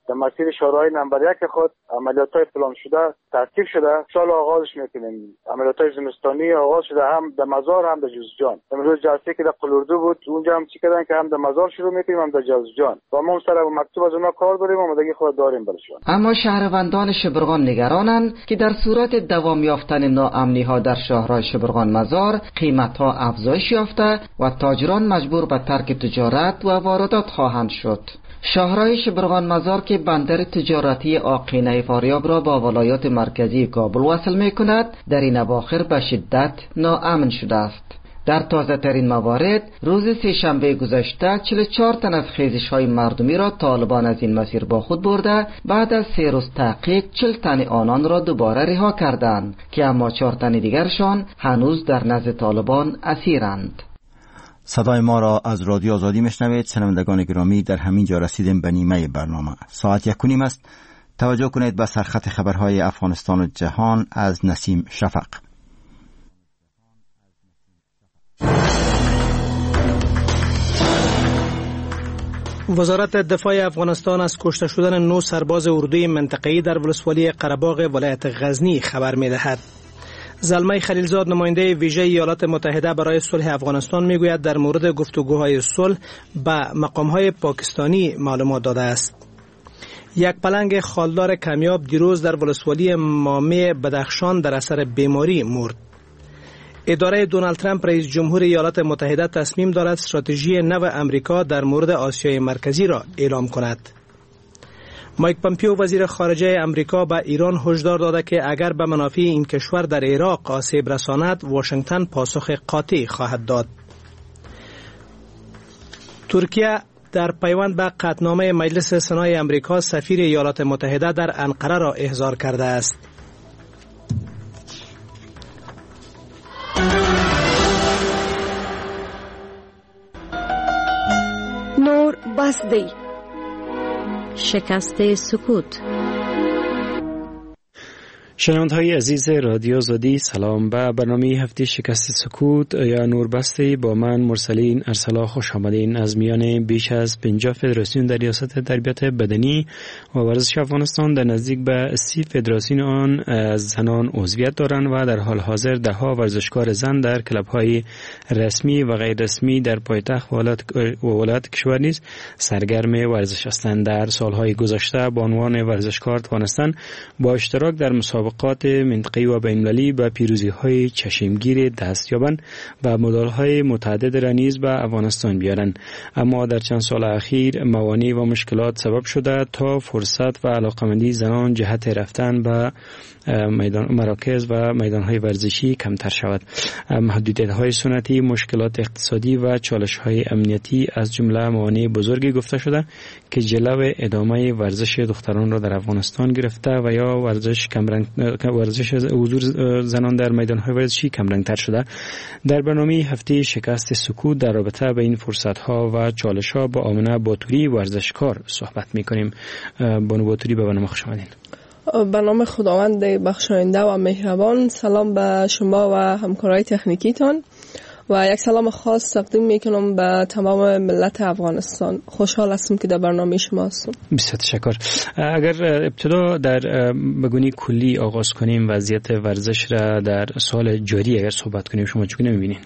در مسیر شورای نمبر 1 خود عملیات‌های پلان شده ترتیب شده. سال آغازش میکنیم. عملیات‌های زمستانی آغاز شده، هم در مزار هم در جوزجان. امروز جلسه که در قلوردو بود اونجا هم چی کردن که هم در مزار شروع میکنیم هم در جوزجان و ما سر مکتوب از اونها کار داریم و آمادگی خود داریم برشون. اما شهروندان شبرغان نگرانند که در صورت دوام یافتن ناامنی‌ها در شهرهای شبرغان مزار قیمت‌ها افزایش یافته و تاجران مجبور به ترک تجارت و واردات خواهند شد. شهرهای شبرغان مزار که بندر تجارتی آقینه فاریاب را با ولایات مرکزی کابل وصل می کند در این اواخر به شدت ناامن شده است. در تازه ترین موارد روز سه‌شنبه گذشته 44 تن از خیزش های مردمی را طالبان از این مسیر با خود برده بعد از 3 روز تحقیق 40 تن آنان را دوباره رها کردند که اما 4 تن دیگرشان هنوز در نزد طالبان اسیرند. صدای ما را از رادیو آزادی میشنوید. شنوندگان گرامی، در همین جا رسیدیم به نیمه برنامه. ساعت 1:30 است. توجه کنید به سرخط خبرهای افغانستان و جهان از نسیم شفق. وزارت دفاع افغانستان از کشته شدن 9 سرباز اردوی منطقه‌ای در ولسوالی قره‌باغ ولایت غزنی خبر می‌دهد. زلمه خلیلزاد، نماینده ویژه ایالات متحده برای صلح افغانستان، میگوید در مورد گفتگوهای صلح به مقامهای پاکستانی معلومات داده است. یک پلنگ خالدار کمیاب دیروز در ولسوالی مامی بدخشان در اثر بیماری مرد. اداره دونالد ترامپ رئیس جمهور ایالات متحده تصمیم دارد استراتژی نو امریکا در مورد آسیای مرکزی را اعلام کند. مایک پامپیو وزیر خارجه امریکا به ایران هشدار داده که اگر به منافع این کشور در عراق آسیب رساند، واشنگتن پاسخ قاطع خواهد داد. ترکیه در پیوند به قطعنامه مجلس سنای امریکا سفیر ایالات متحده در انقره را احضار کرده است. نور بسدی شکست سکوت. شنونده‌های عزیز رادیو آزادی، سلام. به برنامه هفته شکست سکوت یا نوربسته با من مرسلین ارسلا خوش آمدین. از میان بیش از 50 فدراسیون در ریاست تربیت بدنی و ورزش افغانستان در نزدیک به 30 فدراسیون آن از زنان عضویت دارند و در حال حاضر دهها ورزشکار زن در کلب‌های رسمی و غیر رسمی در پایتخت و ولایت کشور نیز سرگرم ورزش هستند. در سالهای گذشته به عنوان ورزشکار توانستند با اشتراک در مسابقات منطقه‌ای و بین‌المللی به پیروزی‌های چشمگیر دست یابند و مدال‌های متعدد را نیز به افغانستان بیارند. اما در چند سال اخیر موانع و مشکلات سبب شده تا فرصت و علاقمندی زنان جهت رفتن به مراکز و میدان‌های ورزشی کمتر شود. محدودیت‌های سنتی، مشکلات اقتصادی و چالش‌های امنیتی از جمله موانع بزرگی گفته شده که جلو ادامه ورزش دختران را در افغانستان گرفته و یا ورزش حضور زنان در میدان‌های ورزشی کمرنگ‌تر شده. در برنامه هفته شکست سکوت در رابطه با این فرصت‌ها و چالش‌ها با آمنه باتوری ورزشکار صحبت می‌کنیم. بانو باتوری، به برنامه خوش آمدید. به نام خداوند بخشاینده و مهربان، سلام به شما و همکارای تکنیکیتان و یک سلام خاص تقدیم میکنم به تمام ملت افغانستان. خوشحال هستم که در برنامه شما هستم. بسیار تشکر. اگر ابتدا در بگونی کلی آغاز کنیم وضعیت ورزش را در سال جاری اگر صحبت کنیم، شما چگونه میبینین؟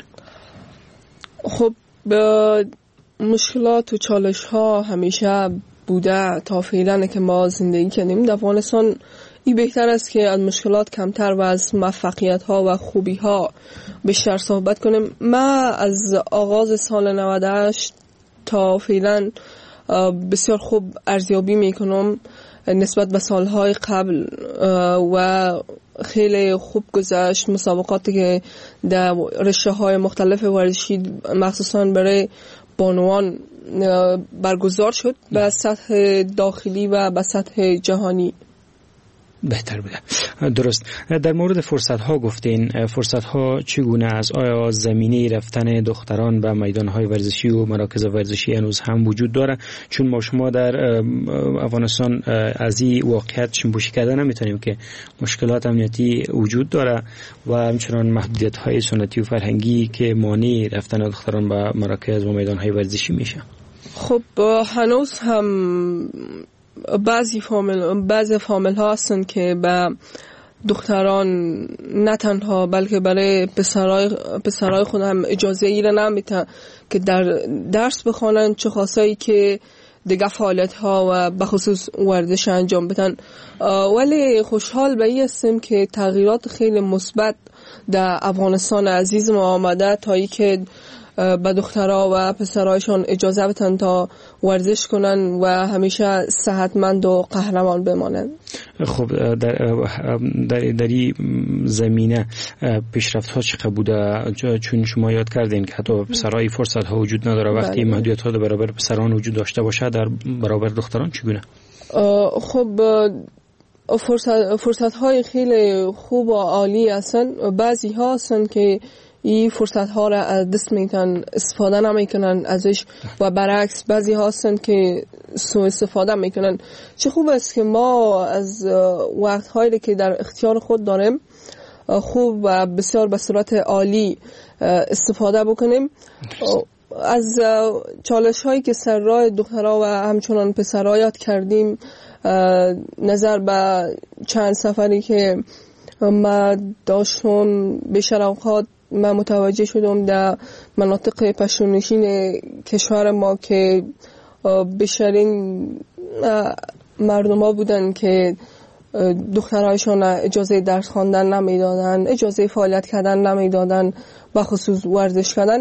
خب به مشکلات و چالش ها همیشه بوده تا فعلا که ما زندگی کردیم در افغانستان. این بهتر است که از مشکلات کمتر و از موفقیت ها و خوبی ها بیشتر صحبت کنیم. من از آغاز سال 98 تا فعلا بسیار خوب ارزیابی میکنم نسبت به سالهای قبل و خیلی خوب گذشت. مسابقاتی که در رشته های مختلف ورزشی مخصوصا برای بانوان برگزار شد به سطح داخلی و به سطح جهانی بهتر بوده. درست. در مورد فرصت ها گفتین، فرصت ها چگونه است؟ آیا زمینه رفتن دختران به میدان های ورزشی و مراکز ورزشی هنوز هم وجود داره؟ چون ما شما در افغانستان از این واقعیت شنبوشی کرده نمیتونیم که مشکلات امنیتی وجود داره و همچنان محدودیت های سنتی و فرهنگی که مانع رفتن دختران به مراکز و میدان های ورزشی میشه. خب هنوز هم بعضی فامیل ها هستن که به دختران نه تنها بلکه برای پسرای خود هم اجازه ای را نمیتن که در درس بخوانن، چه خاصایی که دیگه فعالیت ها و بخصوص ورزش انجام بدن. ولی خوشحال به این هستم که تغییرات خیلی مثبت در افغانستان عزیز ما آمده تا ای که به دخترها و پسرایشان اجازه بدن تا ورزش کنن و همیشه صحتمند و قهرمان بمانند. خب در این زمینه پیشرفت ها چقدر بوده؟ چون شما یاد کردین که حتی پسرای فرصت ها وجود نداره، وقتی محدودیت ها برابر پسران وجود داشته باشه در برابر دختران چگونه؟ خب فرصت های خیلی خوب و عالی هستن. بعضی ها هستن که این فرصت ها را از دست میتن استفاده نمیکنن ازش و برعکس بعضی ها هستن که سوء استفاده میکنن. چه خوب است که ما از وقت هایی که در اختیار خود داریم خوب و بسیار به صورت عالی استفاده بکنیم. از چالش هایی که سر راه دخترها و همچنان پسرها یاد کردیم، نظر به چند سفری که ما داشتم بیشتر اوقات من متوجه شدم در مناطق پشتونشین کشور ما که بیشترین مردم ها بودن که دخترهایشان اجازه درس خواندن نمیدادن، اجازه فعالیت کردن نمیدادن، بخصوص ورزش کردن.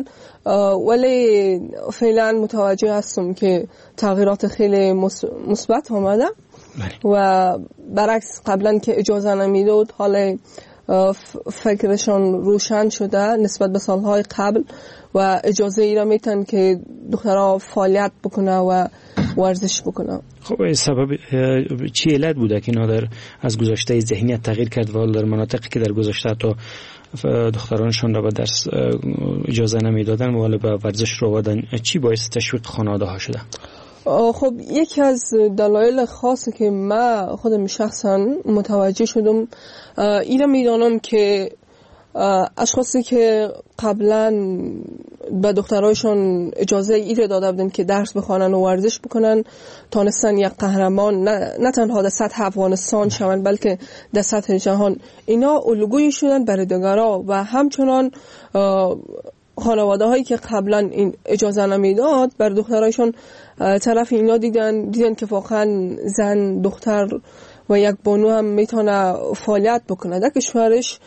ولی فعلا متوجه هستم که تغییرات خیلی مثبت آمده و برعکس قبلا که اجازه نمیداد حالا فکرشان روشن شده نسبت به سالهای قبل و اجازه ای را میتن که دخترها فعالیت بکنه و ورزش بکنه. خب سبب چی علت بوده که اینا از گذشته ذهنیت تغییر کرد و در مناطقی که در گذشته تا دخترانشان را به درس اجازه نمیدادن ولی به ورزش رو آوردن، چی باعث تشویق خانواده ها شده؟ خب یکی از دلایل خاصی که من خودم شخصا متوجه شدم اینا میدانم که اشخاصی که قبلا به دخترایشان اجازه ایره داده بودن که درس بخوانن و ورزش بکنن تانستن یک قهرمان نه تنها در سطح افغانستان شوند بلکه در سطح جهان. اینا الگویی شدن برای دیگران و همچنان خانواده هایی که قبلا این اجازه نمیداد بر دخترایشان طرف اینا دیدن که واقعا زن دختر و یک بانو هم میتونه فعالیت بکنه در کشورش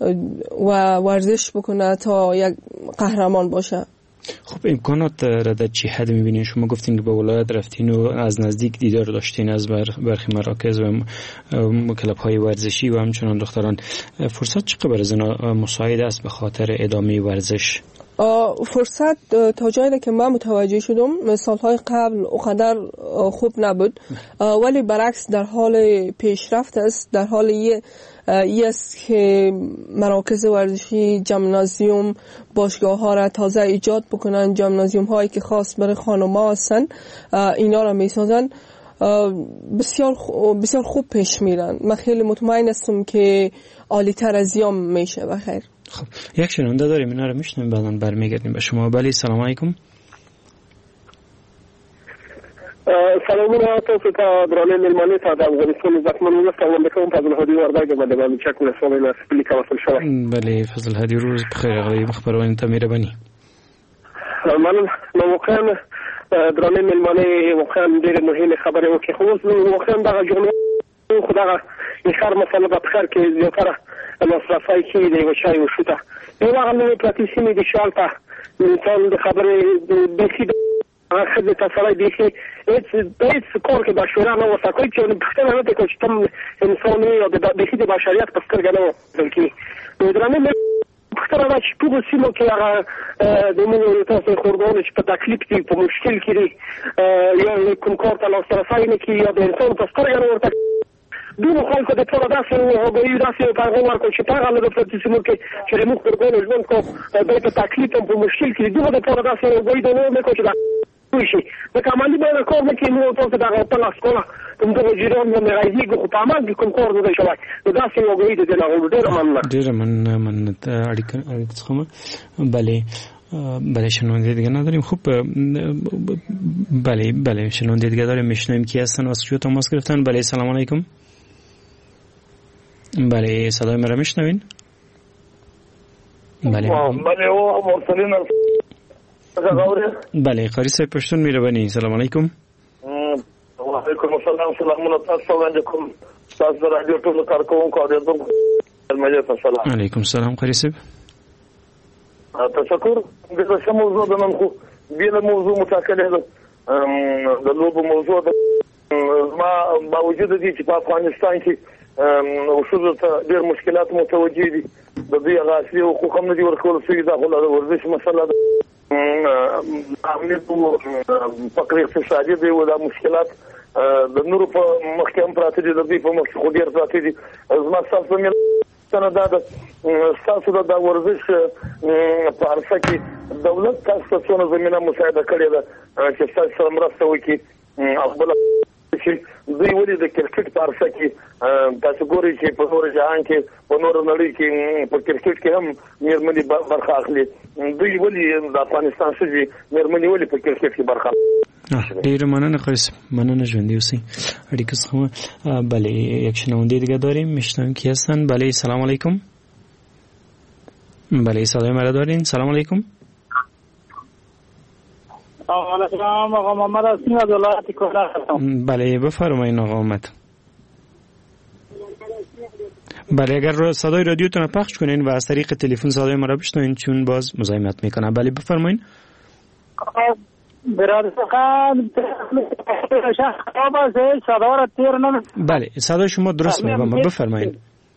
و ورزش بکنه تا یک قهرمان باشه. خب امکانات را در چه حد میبینین؟ شما گفتین که به ولایت رفتین و از نزدیک دیدار داشتین از برخی مراکز و کلب های ورزشی و همچنان دختران. فرصت چقدر برای زنان مساعد است به خاطر ادامه ورزش؟ فرصت تا جایی که من متوجه شدم سالهای قبل اونقدر خوب نبود، ولی برعکس در حال پیشرفت است. در حال ای است که مراکز ورزشی، جمنازیوم، باشگاه ها را تازه ایجاد بکنن، جمنازیوم هایی که خاص برای خانم ها هستن اینا را می سازن. بسیار خوب پیش میرن. من خیلی مطمئن هستم که عالی تر از یام میشه. بخیر. خب یک شنونده داریم، اینا رو میشنیم بعدا برمیگردیم به شما. بله سلام علیکم. سلامونه تاسو ته درانه ملمانې ته د افغانستان عزتمن ولس کوم فضل هادي وردګ باندې باندې چک ولسوالۍ نه سپلی کوسل شوی. بله فضل هادي روز بخیر. غلی مخبرونه ته مهرباني. منم نو واقعا درانه ملمانې واقعا ډېر مهمه خبره وکړه. خو واقعا دغه جمله خدای خیر مسله په خیر کې زیاتره مصرفای کې دی و شای و شوته. یو هغه نو پرتی سیمې د شالته انسان د خبره د سید خدمت سره دی چې هیڅ کار کې بشوره نه وسه کوي چې پښتنه نه کوي چې تم انساني او د خدمت بشریت په سترګه نه بلکې درنه پښتنه چې په سیمو کې هغه د موږ تاسو خورګون چې په تکلیف کې په مشکل کې یا کوم کار ته لاس رسای نه کې یا د انسان په سترګه نه ورته دونو خلکو د ټول داسې هغوی داسې پیغام ورکړ چې په هغه د پرتیسمو کې چې موږ خورګون ژوند کو د تکلیف په مشکل کې دغه د ټول داسې هغوی د نو نه کو چې شي د کمالي باندې کوم کې نو تاسو دا په لاس کوله کوم د جریان نه راځي کو په عمل کې کوم کار نه شوی دا څه یو غوړي د نه ډېر مننه اړیکه څخه. بله بله شنونده دیگه نداریم. خوب بله شنونده دیگه داریم، میشنویم کی هستن از کجا تماس گرفتن. بله سلام علیکم. بله صدای مرا میشنوین؟ بله او مرسلین بله قاری صاحب پشتون میره بنی. سلام علیکم. و علیکم السلام. سلام علیکم. تاسو د رادیو ټول کارکونکو اوریدونکو سلام. علیکم السلام قاری صاحب. تشکر. د څه موضوع د نن خو بیل موضوع متأکده ده د لوبو موضوع ده. ما باوجود دي چې په افغانستان کې وشو ته ډېر مشکلات متوجه دي. د دې غاصبي حقوق هم نه دي ورکول شوي. دا خو د ورزش مسله ده. عامل فقر اقتصادي دی او دا مشکلات د نورو په مخ کې هم پراته دي. د دې په مخ کې خو ډېر پراته دي. زما ستاسو مې دا ده ستاسو د ورزش په عرصه کې دولت تاسو ته څونه زمینه مساعده کړې ده چې تاسو سره مرسته وکړي. خپل دوی ولې د کرکټ په عرصه کې تاسو ګورئ چې په نور جهان کې په نور نړۍ کې په کرکټ کې هم مېرمنې برخه اخلي. دوی ولې د افغانستان ښځې مېرمنې ولې په کرکټ کې برخه اخلي؟ ډیر مننه قریس، مننه ژوندی اوسئ. اړیکه څخه بله یک شنونده دیگه داریم، میشنویم کی هستن. بله سلام علیکم. بله صدای مرا دارین؟ سلام علیکم. سلام آقا محمد هستیم از ولایت کلاه هستم. بله بفرمایید آقا محمد. بله اگر صدای رادیوتون رو پخش کنین و از طریق تلفن صدای ما را بشنوین چون باز مزاحمت میکنه. بله بفرمایید. برادر خان خراب است، صدا را تیر نمی. بله صدای شما درست میگم، بفرمایید.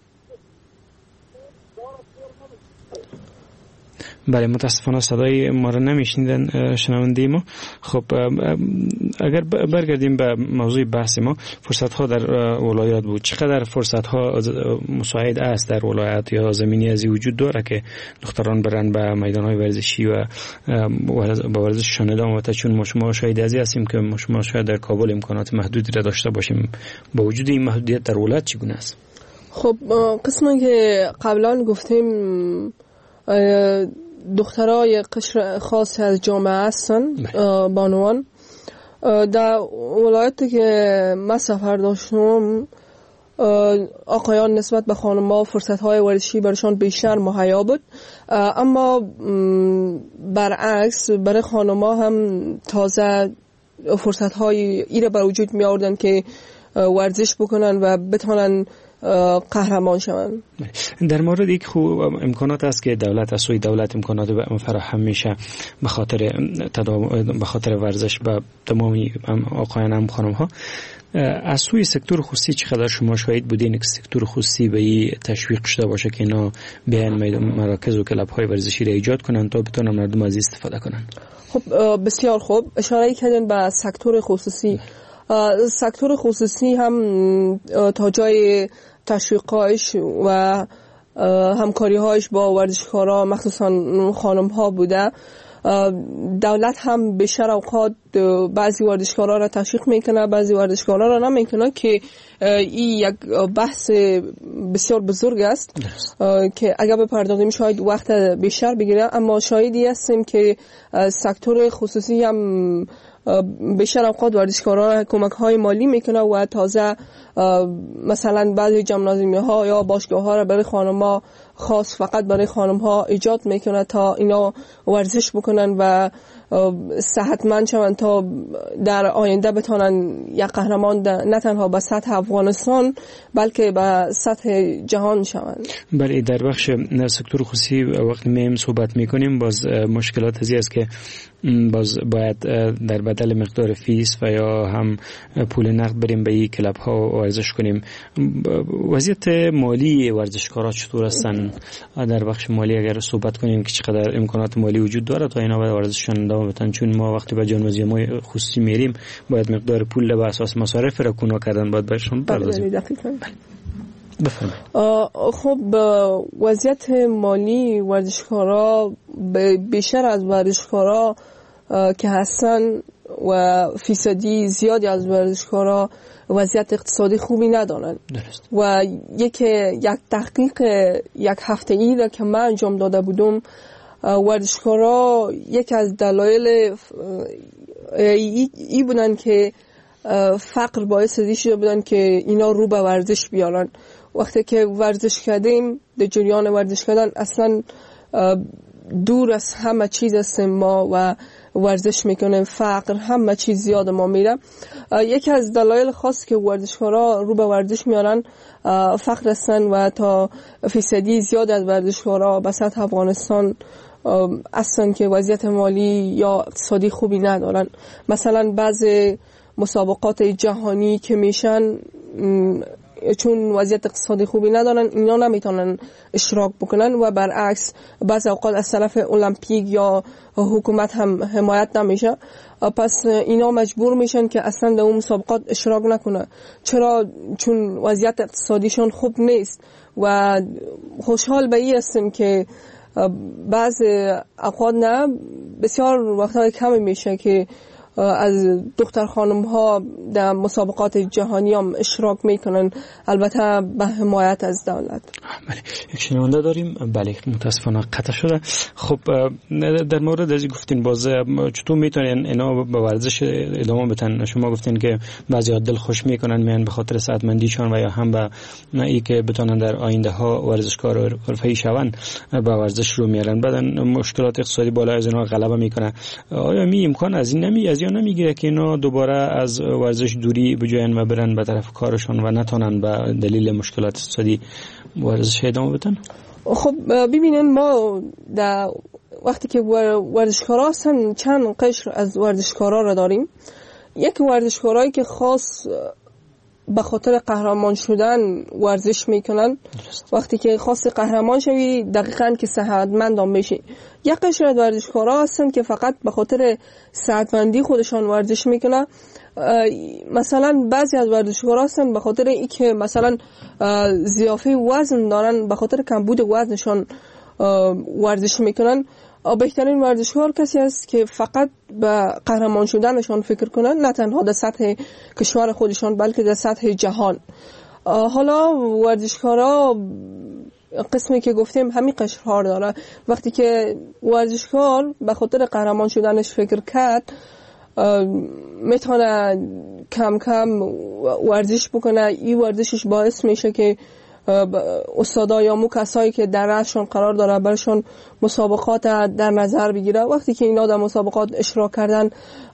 بله متاسفانه صدای ما را نمیشنیدن شنونده ما. خب اگر برگردیم به موضوع بحث ما، فرصت ها در ولایات بود. چقدر فرصت ها مساعد است در ولایت یا زمینی ازی وجود داره که دختران برن به میدان های ورزشی و با ورزششان ادامه بده؟ چون ما شاهد ازی هستیم که ما شاید در کابل امکانات محدودی را داشته باشیم. با وجود این محدودیت در ولایت چگونه است؟ خب قسمی که قبلا گفتیم دخترای قشر خاص از جامعه هستن، بانوان. در ولایتی که من سفر داشتم آقایان نسبت به خانم‌ها فرصت‌های ورزشی برشان بیشتر مهیا بود، اما برعکس برای خانم‌ها هم تازه فرصت‌های ایره به وجود می آوردن که ورزش بکنن و بتونن قهرمان شوند. در مورد یک خوب امکانات است که دولت از سوی دولت امکانات فراهم میشه به خاطر ورزش به تمامی آقایان هم خانم ها. از سوی سکتور خصوصی چقدر شما شاهد بودین که سکتور خصوصی به این تشویق شده باشه که اینا بیان مراکز و کلاب های ورزشی را ایجاد کنن تا بتونن مردم از استفاده کنن؟ خب بسیار خوب اشاره کردن به سکتور خصوصی. سکتور خصوصی هم تا جای تشویقش و همکاری‌هاش با ورزشکارا مخصوصا خانم‌ها بوده. دولت هم به بیشتر اوقات بعضی ورزشکارا را تشویق میکنه، بعضی ورزشکارا را نمیکنه که این یک بحث بسیار بزرگ است که اگر بپردازیم شاید وقت بیشتر بگیره، اما شاهدی هستیم که سکتور خصوصی هم بیشتر اوقات ورزشکاران کمک‌های مالی میکنه و تازه مثلا بعضی ژیمنازیوم‌ها یا باشگاه‌ها را برای خانم‌ها خاص فقط برای خانم‌ها ایجاد میکنه تا اینا ورزش بکنن و صحتمند شوند تا در آینده بتونن یک قهرمان نه تنها به سطح افغانستان بلکه به سطح جهان شوند. بله در بخش سکتور خصوصی وقتی میم صحبت میکنیم باز مشکلات ازی است که باز باید در بدل مقدار فیس و یا هم پول نقد بریم به این کلاب ها ورزش کنیم. وضعیت مالی ورزشکارا چطور هستن؟ در بخش مالی اگر صحبت کنیم که چقدر امکانات مالی وجود داره تا اینا باید ورزششون ادامه بدن؟ چون ما وقتی به جانورزی‌های خصوصی میریم باید مقدار پول به اساس مصارف را کونا کردن باید بهشون بپردازیم. خب وضعیت مالی ورزشکارا بیشتر از ورزشکارا که هستن و فیصدی زیادی از ورزشکارا وضعیت اقتصادی خوبی ندارن و یک تحقیق یک هفته‌ای را که من انجام داده بودم ورزشکارا یک از دلایل ای بودن که فقر باعث ازی شده بودن که اینا رو به ورزش بیارن. وقتی که ورزش کردیم، در جریان ورزش کردن اصلا دور از همه چیز هستیم ما و ورزش میکنیم، فقر همه چیز زیاد ما میره. یکی از دلایل خاص که ورزشکارا رو به ورزش میارن فقر هستن و تا فیصدی زیاد از ورزشکارا به سطح افغانستان اصلا که وضعیت مالی یا اقتصادی خوبی ندارن. مثلا بعض مسابقات جهانی که میشن چون وضعیت اقتصادی خوبی ندارن اینا نمیتونن اشتراک بکنن و برعکس بعض اوقات از طرف المپیک یا حکومت هم حمایت نمیشه، پس اینا مجبور میشن که اصلا در اون مسابقات اشتراک نکنه. چرا؟ چون وضعیت اقتصادیشون خوب نیست. و خوشحال به این هستیم که بعض اوقات نه بسیار وقتهای کمی میشه که از دختر خانم ها در مسابقات جهانی هم اشتراک میکنن، البته به حمایت از دولت. بله، یک شنونده داریم. بله، متاسفانه قطع شده. خب در مورد از گفتین باز چطور میتونن اینا به ورزش ادامه بدن؟ شما گفتین که بعضی دل خوش میکنن میان به خاطر صحتمندیشون و یا هم به ای که بتونن در آینده ها ورزشکار حرفه‌ای شون به ورزش رو میارن، بعدن مشکلات اقتصادی بالا از اینا غلبه میکنه. آیا می امکان از این نمیگیره که اینا دوباره از ورزش دوری بجاین و برن به طرف کارشون و نتونن به دلیل مشکلات اقتصادی ورزش ادامه بدن؟ خب ببینن ما در وقتی که ورزشکارا هستن چند قشر از ورزشکارا را داریم. یک ورزشکارایی که خاص به خاطر قهرمان شدن ورزش میکنن، وقتی که خاص قهرمان شوی دقیقاً که صحتمند هم بشی. یک قشر از ورزشکارا هستن که فقط به خاطر صحتمندی خودشان ورزش میکنن. مثلا بعضی از ورزشکارا هستن به خاطر اینکه مثلا ضعف وزن دارن، به خاطر کمبود وزنشان ورزش میکنن. بهترین ورزشکار کسی است که فقط به قهرمان شدنشان فکر کنن، نه تنها در سطح کشور خودشان بلکه در سطح جهان. حالا ورزشکارا قسمی که گفتیم همین قشرها داره. وقتی که ورزشکار به خاطر قهرمان شدنش فکر کرد، میتونه کم کم ورزش بکنه. این ورزشش باعث میشه که استادا یا مو کسایی که در رأسشون قرار داره برشون مسابقات در نظر بگیره. وقتی که اینا در مسابقات اشتراک کردن،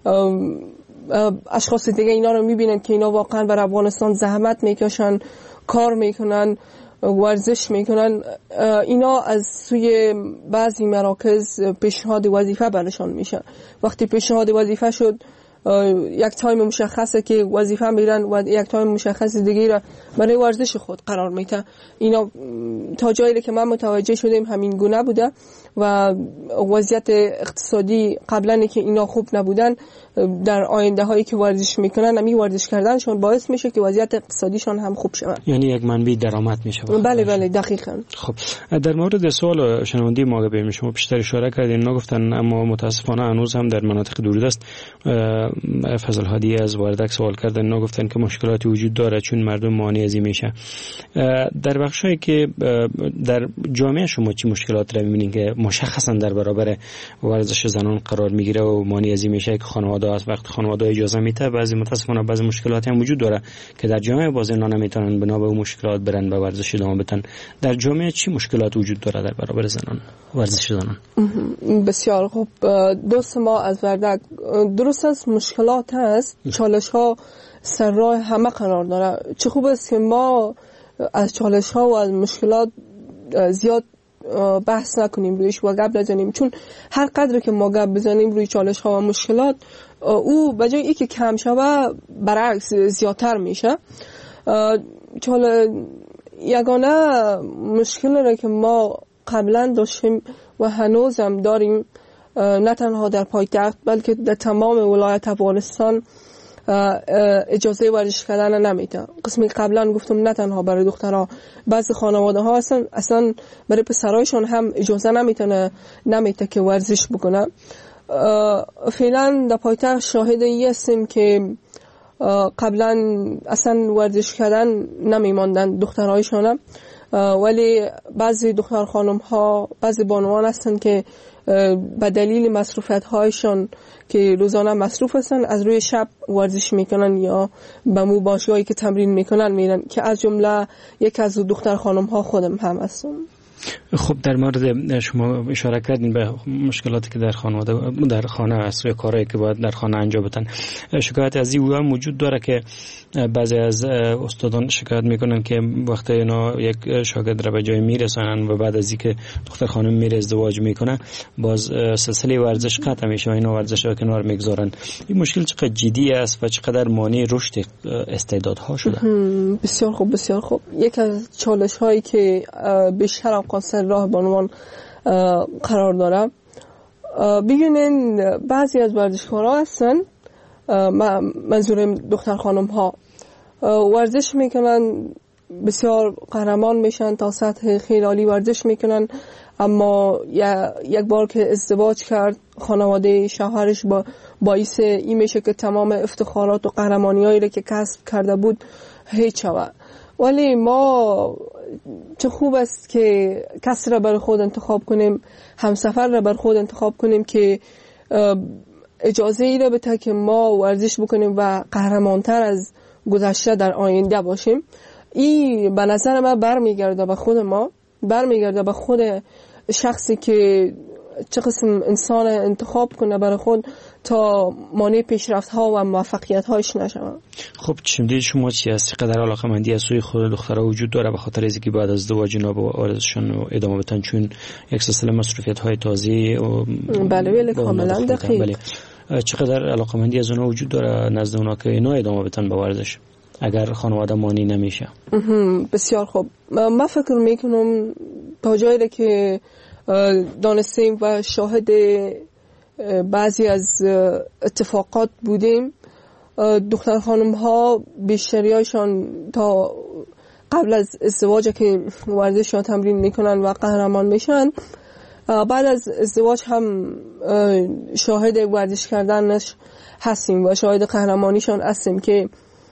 اشخاص دیگه اینا رو میبینن که اینا واقعا بر افغانستان زحمت میکشن، کار میکنن، ورزش میکنن. اینا از سوی بعضی مراکز پیشنهاد وظیفه برشان میشه. وقتی پیشنهاد وظیفه شد، یک تایم مشخصه که وظیفه میرن و یک تایم مشخص دیگه را برای ورزش خود قرار میده. اینا تا جایی که من متوجه شدم همین گونه بوده و وضعیت اقتصادی قبلا که اینا خوب نبودن، در آینده هایی که ورزش میکنن همین ورزش کردنشون باعث میشه که وضعیت اقتصادیشون هم خوب شه، یعنی یک منبع درآمد میشه. بله بله دقیقاً. خب در مورد سوال شنوندی ما به شما بیشتر اشاره کردین، نگفتن اما متاسفانه هنوز هم در مناطق دوردست فضل هادی از واردک سوال کردن، نگفتن که مشکلاتی وجود داره چون مردم مانع ازی میشه. در بخشایی که در جامعه شما چی مشکلات رو میبینین که مشخصا در برابر ورزش زنان قرار میگیره و مانع ازی میشه که خانواده از وقت خانواده اجازه میده، بعضی متاسفانه بعضی مشکلاتی هم وجود داره که در جامعه باز اینا نمیتونن بنا به مشکلات برن به ورزش ادامه بدن. در جامعه چی مشکلات وجود داره در برابر زنان ورزش زنان؟ بسیار خوب. دوست ما از وردک درست است، مشکلات هست، چالش ها سر راه همه قرار داره. چه خوب است که ما از چالش ها و از مشکلات زیاد بحث نکنیم رویش و گپ نزنیم، چون هر قدر که ما گپ بزنیم روی چالش ها و مشکلات، او بجای اینکه کم شوه برعکس زیادتر میشه. یگانه مشکلی را که ما قبلا داشتیم و هنوز هم داریم، نه تنها در پایتخت بلکه در تمام ولایت افغانستان اجازه ورزش کردن نمیده. قسمی قبلا گفتم نه تنها برای دخترها، بعضی خانواده ها اصلا برای پسرایشون هم اجازه نمیده که ورزش بکنه. فعلا در پایتخت شاهد این هستیم که قبلا اصلا ورزش کردن نمیماندن دخترهایشون. ولی بعضی دختر خانم ها، بعضی بانوان هستن که به دلیل مصروفیت هایشان که روزانه مصروف هستن از روی شب ورزش میکنن یا به مو باشگاهی که تمرین میکنن میرن، که از جمله یک از دختر خانم ها خودم هم هستم. خب در مورد شما اشاره کردین به مشکلاتی که در خانواده در خانه است و کارهایی که باید در خانه انجام بدن. شکایت از این هم وجود داره که بعضی از استادان شکایت میکنن که وقتی اینا یک شاگرد را به جای میرسونن و بعد از اینکه دختر خانم میره ازدواج میکنه باز سلسله ورزش قطع میشه و اینا ورزش را کنار میگذارن. این مشکل چقدر جدی است و چقدر مانع رشد استعدادها شده؟ بسیار خوب، بسیار خوب. یک از چالش هایی که بیشتر اوقات سر راه بانوان قرار داره، ببینین بعضی از ورزشکارها هستن، منظورم دختر خانم ها، ورزش میکنن، بسیار قهرمان میشن، تا سطح خیلی عالی ورزش میکنن، اما یک بار که ازدواج کرد خانواده شوهرش باعث این میشه که تمام افتخارات و قهرمانی هایی که کسب کرده بود هیچ شود. ولی ما چه خوب است که کسی را بر خود انتخاب کنیم، همسفر را بر خود انتخاب کنیم که اجازه ای را بده که ما ورزش بکنیم و قهرمانتر از گذشته در آینده باشیم. این به نظر من برمیگرده به خود ما، برمیگرده به خود شخصی که چه قسم انسان انتخاب کنه برای خود تا مانع پیشرفت ها و موفقیت هایش نشود. خب چندید شما چی است؟ قدر علاقمندی از سوی خود دخترها وجود داره به خاطر از اینکه بعد از ازدواج اینا با ورزششون ادامه بدن، چون یک سلسله مصروفیت های تازه و بله کاملا دقیق. چقدر علاقمندی از اونها وجود داره نزد اونها که اینا ادامه بدن به ورزش اگر خانواده مانی نمیشه؟ بسیار خوب. من فکر میکنم تا جایی که دانستیم و شاهد بعضی از اتفاقات بودیم، دختر خانم ها بیشتریاشان تا قبل از ازدواج که ورزششان تمرین میکنن و قهرمان میشن، بعد از ازدواج هم شاهد ورزش کردنش هستیم و شاهد قهرمانیشان هستیم که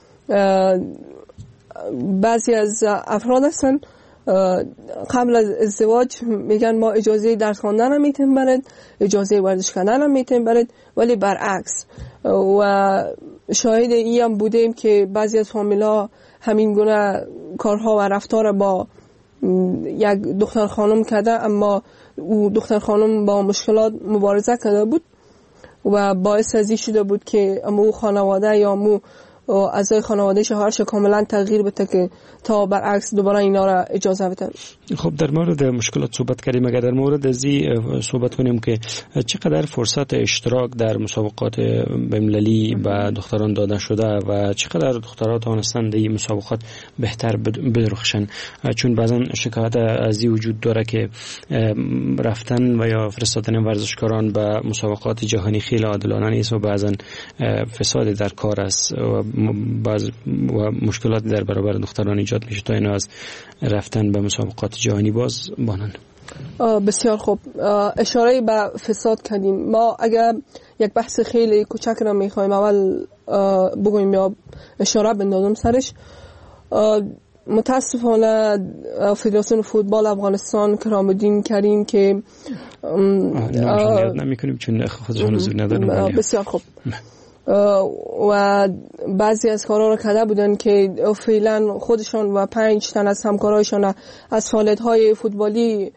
بعضی از افراد هستن قبل از ازدواج میگن ما اجازه درس خواندن هم میتونیم برد، اجازه ورزش کردن هم میتونیم برد، ولی برعکس. و شاهد این هم بودیم که بعضی از فامیلا همین گونه کارها و رفتار با یک دختر خانم کرده، اما او دختر خانم با مشکلات مبارزه کرده بود و باعث از این شده بود که امو خانواده یا امو اعضای خانواده شوهرش کاملا تغییر بده که تا برعکس دوباره اینا را اجازه بدن. خب در مورد مشکلات صحبت کردیم، اگر در مورد ازی صحبت کنیم که چقدر فرصت اشتراک در مسابقات بین‌المللی به دختران داده شده و چقدر دخترها توانستند این مسابقات بهتر بدرخشن، چون بعضا شکایت ازی وجود داره که رفتن و یا فرستادن ورزشکاران به مسابقات جهانی خیلی عادلانه نیست و بعضا فساد در کار است و مشکلات در برابر دختران ایجاد میشه تا اینا از رفتن به مسابقات جهانی باز بانن. بسیار خوب. اشاره به فساد کردیم. ما اگر یک بحث خیلی کوچک را میخوایم اول بگویم یا اشاره بندازم سرش، متاسفانه فدراسیون فوتبال افغانستان کرامالدین کریم که نمی‌کنیم چون خودشون حضور ندارن. بسیار خوب. و بعضی از کارها را کرده بودن که فعلا خودشان و 5 تن از همکارایشان از فعالیت‌های فوتبالی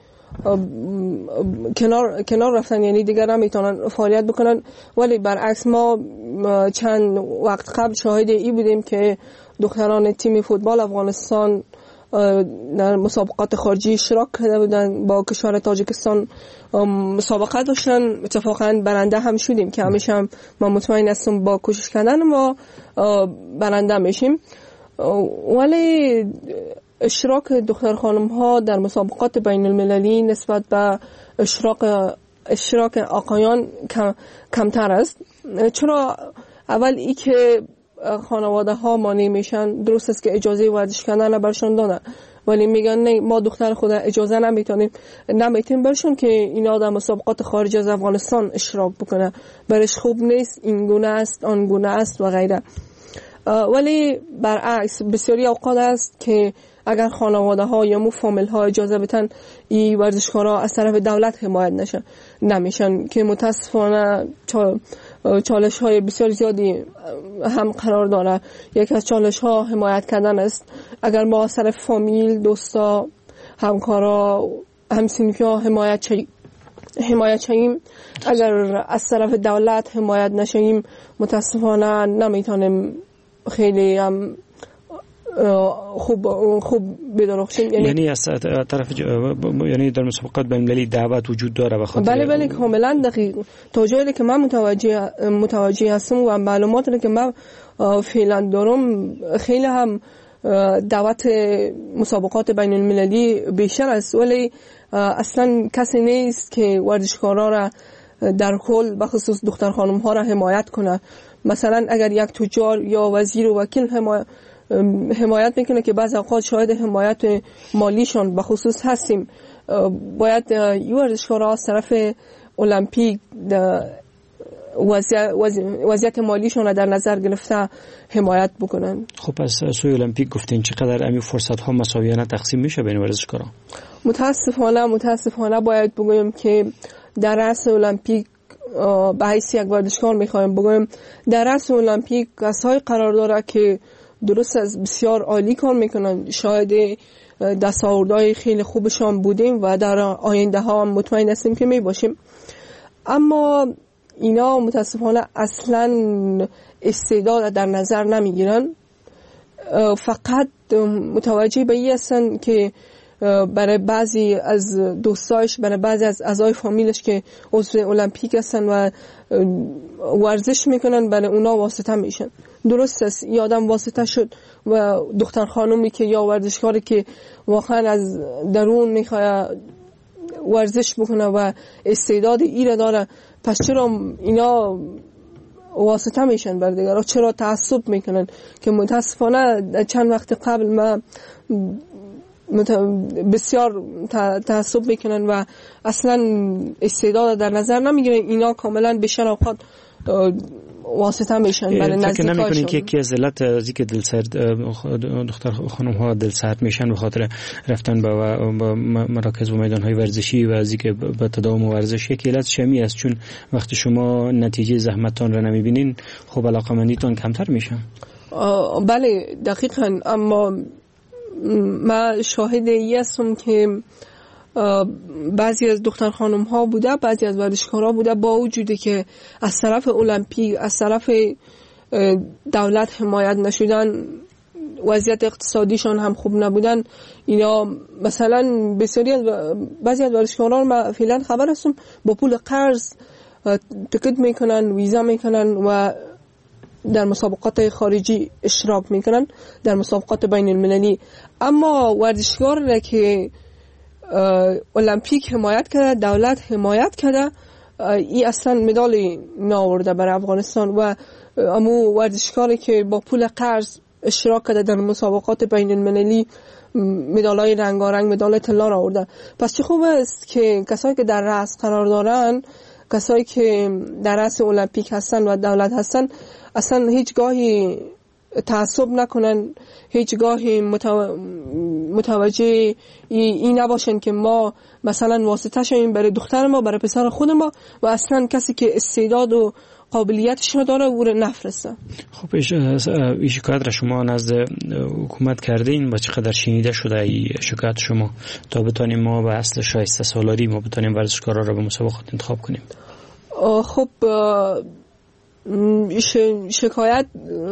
کنار رفتن، یعنی دیگر نمیتونن فعالیت بکنن. ولی برعکس ما چند وقت قبل شاهد این بودیم که دختران تیم فوتبال افغانستان در مسابقات خارجی اشتراک کرده بودن، با کشور تاجیکستان مسابقه داشتن، اتفاقا برنده هم شدیم که همیشه هم ما مطمئن هستم با کوشش کردن ما برنده میشیم. ولی اشتراک دختر خانم ها در مسابقات بین المللی نسبت به اشتراک آقایان کمتر است. چرا؟ اول ای که خانواده ها مانع میشن. درست است که اجازه ورزش کردن برشون دادن، ولی میگن نه ما دختر خود اجازه نمیتونیم برشون که اینا در مسابقات خارج از افغانستان اشتراک بکنه، برش خوب نیست، این گونه است آن گونه است و غیره. ولی برعکس بسیاری اوقات است که اگر خانواده ها یا فامیل ها اجازه بدن این ورزشکارا از طرف دولت حمایت نمیشن که متاسفانه چالش های بسیار زیادی هم قرار داره. یکی از چالش ها حمایت کردن است. اگر ما از طرف فامیل، دوستا، همکارا، همسنفی ها حمایت شیم، اگر از طرف دولت حمایت نشیم متاسفانه نمیتونیم خیلی هم خوب بدرخشیم. یعنی از طرف یعنی در مسابقات بین‌المللی دعوت وجود داره و خاطر بله کاملا دقیق. تا جایی که من متوجه هستم و معلوماتی که من فعلا دارم خیلی هم دعوت مسابقات بین‌المللی بیشتر است، ولی اصلا کسی نیست که ورزشکارا را در کل بخصوص دختر خانم ها را حمایت کنه. مثلا اگر یک تجار یا وزیر و وکیل حمایت میکنه که بعض اوقات شاید حمایت مالیشان بخصوص هستیم، باید این ورزشکارا از طرف المپیک وضعیت مالیشون را در نظر گرفته حمایت بکنن. خب از سوی المپیک گفتین چقدر امی فرصت ها مساویانه تقسیم میشه بین ورزشکارا؟ متاسفانه باید بگویم که در رأس المپیک به حیث یک ورزشکار میخوایم بگویم در رأس المپیک کسایی قرار داره که درست از بسیار عالی کار میکنن، شاید دستاوردهای خیلی خوبشان بودیم و در آینده ها هم مطمئن هستیم که میباشیم، اما اینا متاسفانه اصلا استعداد در نظر نمیگیرن. فقط متوجه به این هستن که برای بعضی از دوستاش، برای بعضی از اعضای فامیلش که عضو المپیک هستن و ورزش میکنن برای اونا واسطه میشن. درست است یادم واسطه شد و دختر خانومی که یا ورزشکاری که واقعا از درون میخواد ورزش بکنه و استعداد ایره داره، پس چرا اینا واسطه میشن بر دیگران؟ چرا تعصب میکنن؟ که متاسفانه چند وقت قبل ما بسیار تعصب میکنن و اصلا استعداد در نظر نمیگیرن. اینا کاملا به شراکت واسطه میشن برای نزدیکاشون. فکر نمیکنین که یکی از علت از اینکه دختر خانم ها دلسرد میشن به خاطر رفتن به مراکز و میدان های ورزشی و از اینکه به تداوم ورزش، یکی علت شمی است چون وقتی شما نتیجه زحمتتان را نمیبینین خب علاقمندیتان کمتر میشه؟ بله دقیقاً، اما من شاهد این هستم که بعضی از دختر خانم ها بوده، بعضی از ورزشکارا بوده، با وجودی که از طرف المپیک، از طرف دولت حمایت نشدن، وضعیت اقتصادیشان هم خوب نبودن، اینا مثلا بعضی از ورزشکاران ما فعلا خبر هستم با پول قرض تکت میکنن، ویزا میکنن و در مسابقات خارجی اشتراک میکنن، در مسابقات بین المللی. اما ورزشکار که المپیک حمایت کرده، دولت حمایت کرده، این اصلا مدال ناورده برای افغانستان و امو ورزشکاری که با پول قرض اشتراک کرده در مسابقات بین المللی مدالای رنگارنگ، مدال طلا آورده. پس چه خوب است که کسایی که در رأس قرار دارن، کسایی که در رأس المپیک هستن و دولت هستن، اصلا هیچگاهی تعصب نکنن، هیچگاهی متوجه این نباشن که ما مثلا واسطه شویم برای دختر ما، برای پسر خود ما و اصلا کسی که استعداد و قابلیتش نداره او رو نفرسته. خب این شکایت را شما نزد حکومت کردین و چقدر شنیده شده این شکایت شما تا بتانیم ما به اصل شایسته سالاری ما بتانیم ورزشکارا را به مسابقات انتخاب کنیم؟ خب شکایت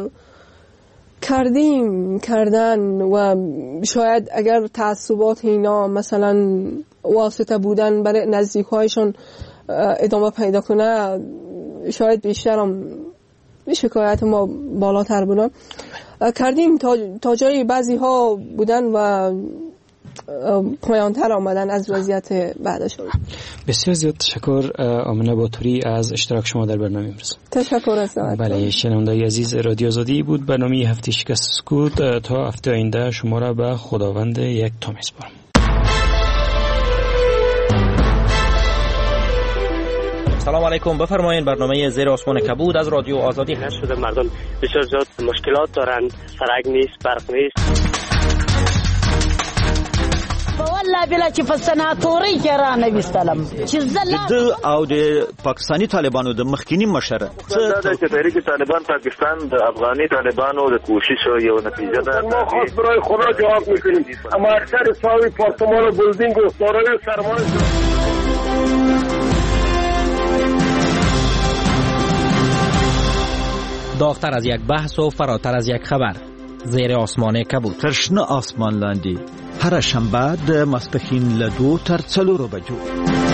کردن و شاید اگر تعصبات اینا مثلا واسطه بودن برای نزدیکایشون ادامه پیدا کنه، شاید بیشتر هم شکایت ما بالاتر بودن. کردیم تا جایی بعضی ها بودن و پایانتر آمدن از وضعیت بعدشون. بسیار زیاد تشکر آمنه باتوری از اشتراک شما در برنامه امروز. تشکر از دعوت. بله، شنوندگان عزیز رادیو آزادی بود برنامه هفته شکست سکوت. تا هفته آینده شما را به خداوند یک تا میسپارم. سلام علیکم، بفرمایید. برنامه زیر آسمان کبود از رادیو آزادی هست. شده مردم بسیار زیاد مشکلات دارند، سرک نیست، برق نیست. والله بلا چې په سناتوري کې را نه وستلم چې زله او د پاکستانی طالبانو د مخکینی مشر دا چې تحریک طالبان پاکستان د افغاني طالبانو د کوشش یو نتیجه ده. ما خواست برای خدا جواب میکنیم اما اکثر ساوی پارتمان و بلدینگ و دارای سرمایه داغتر از یک بحث و فراتر از یک خبر. زیر آسمان کبود. ترشنه آسمان لاندی. هر شنبه د ماسپښین له 2 تر 4 بجو.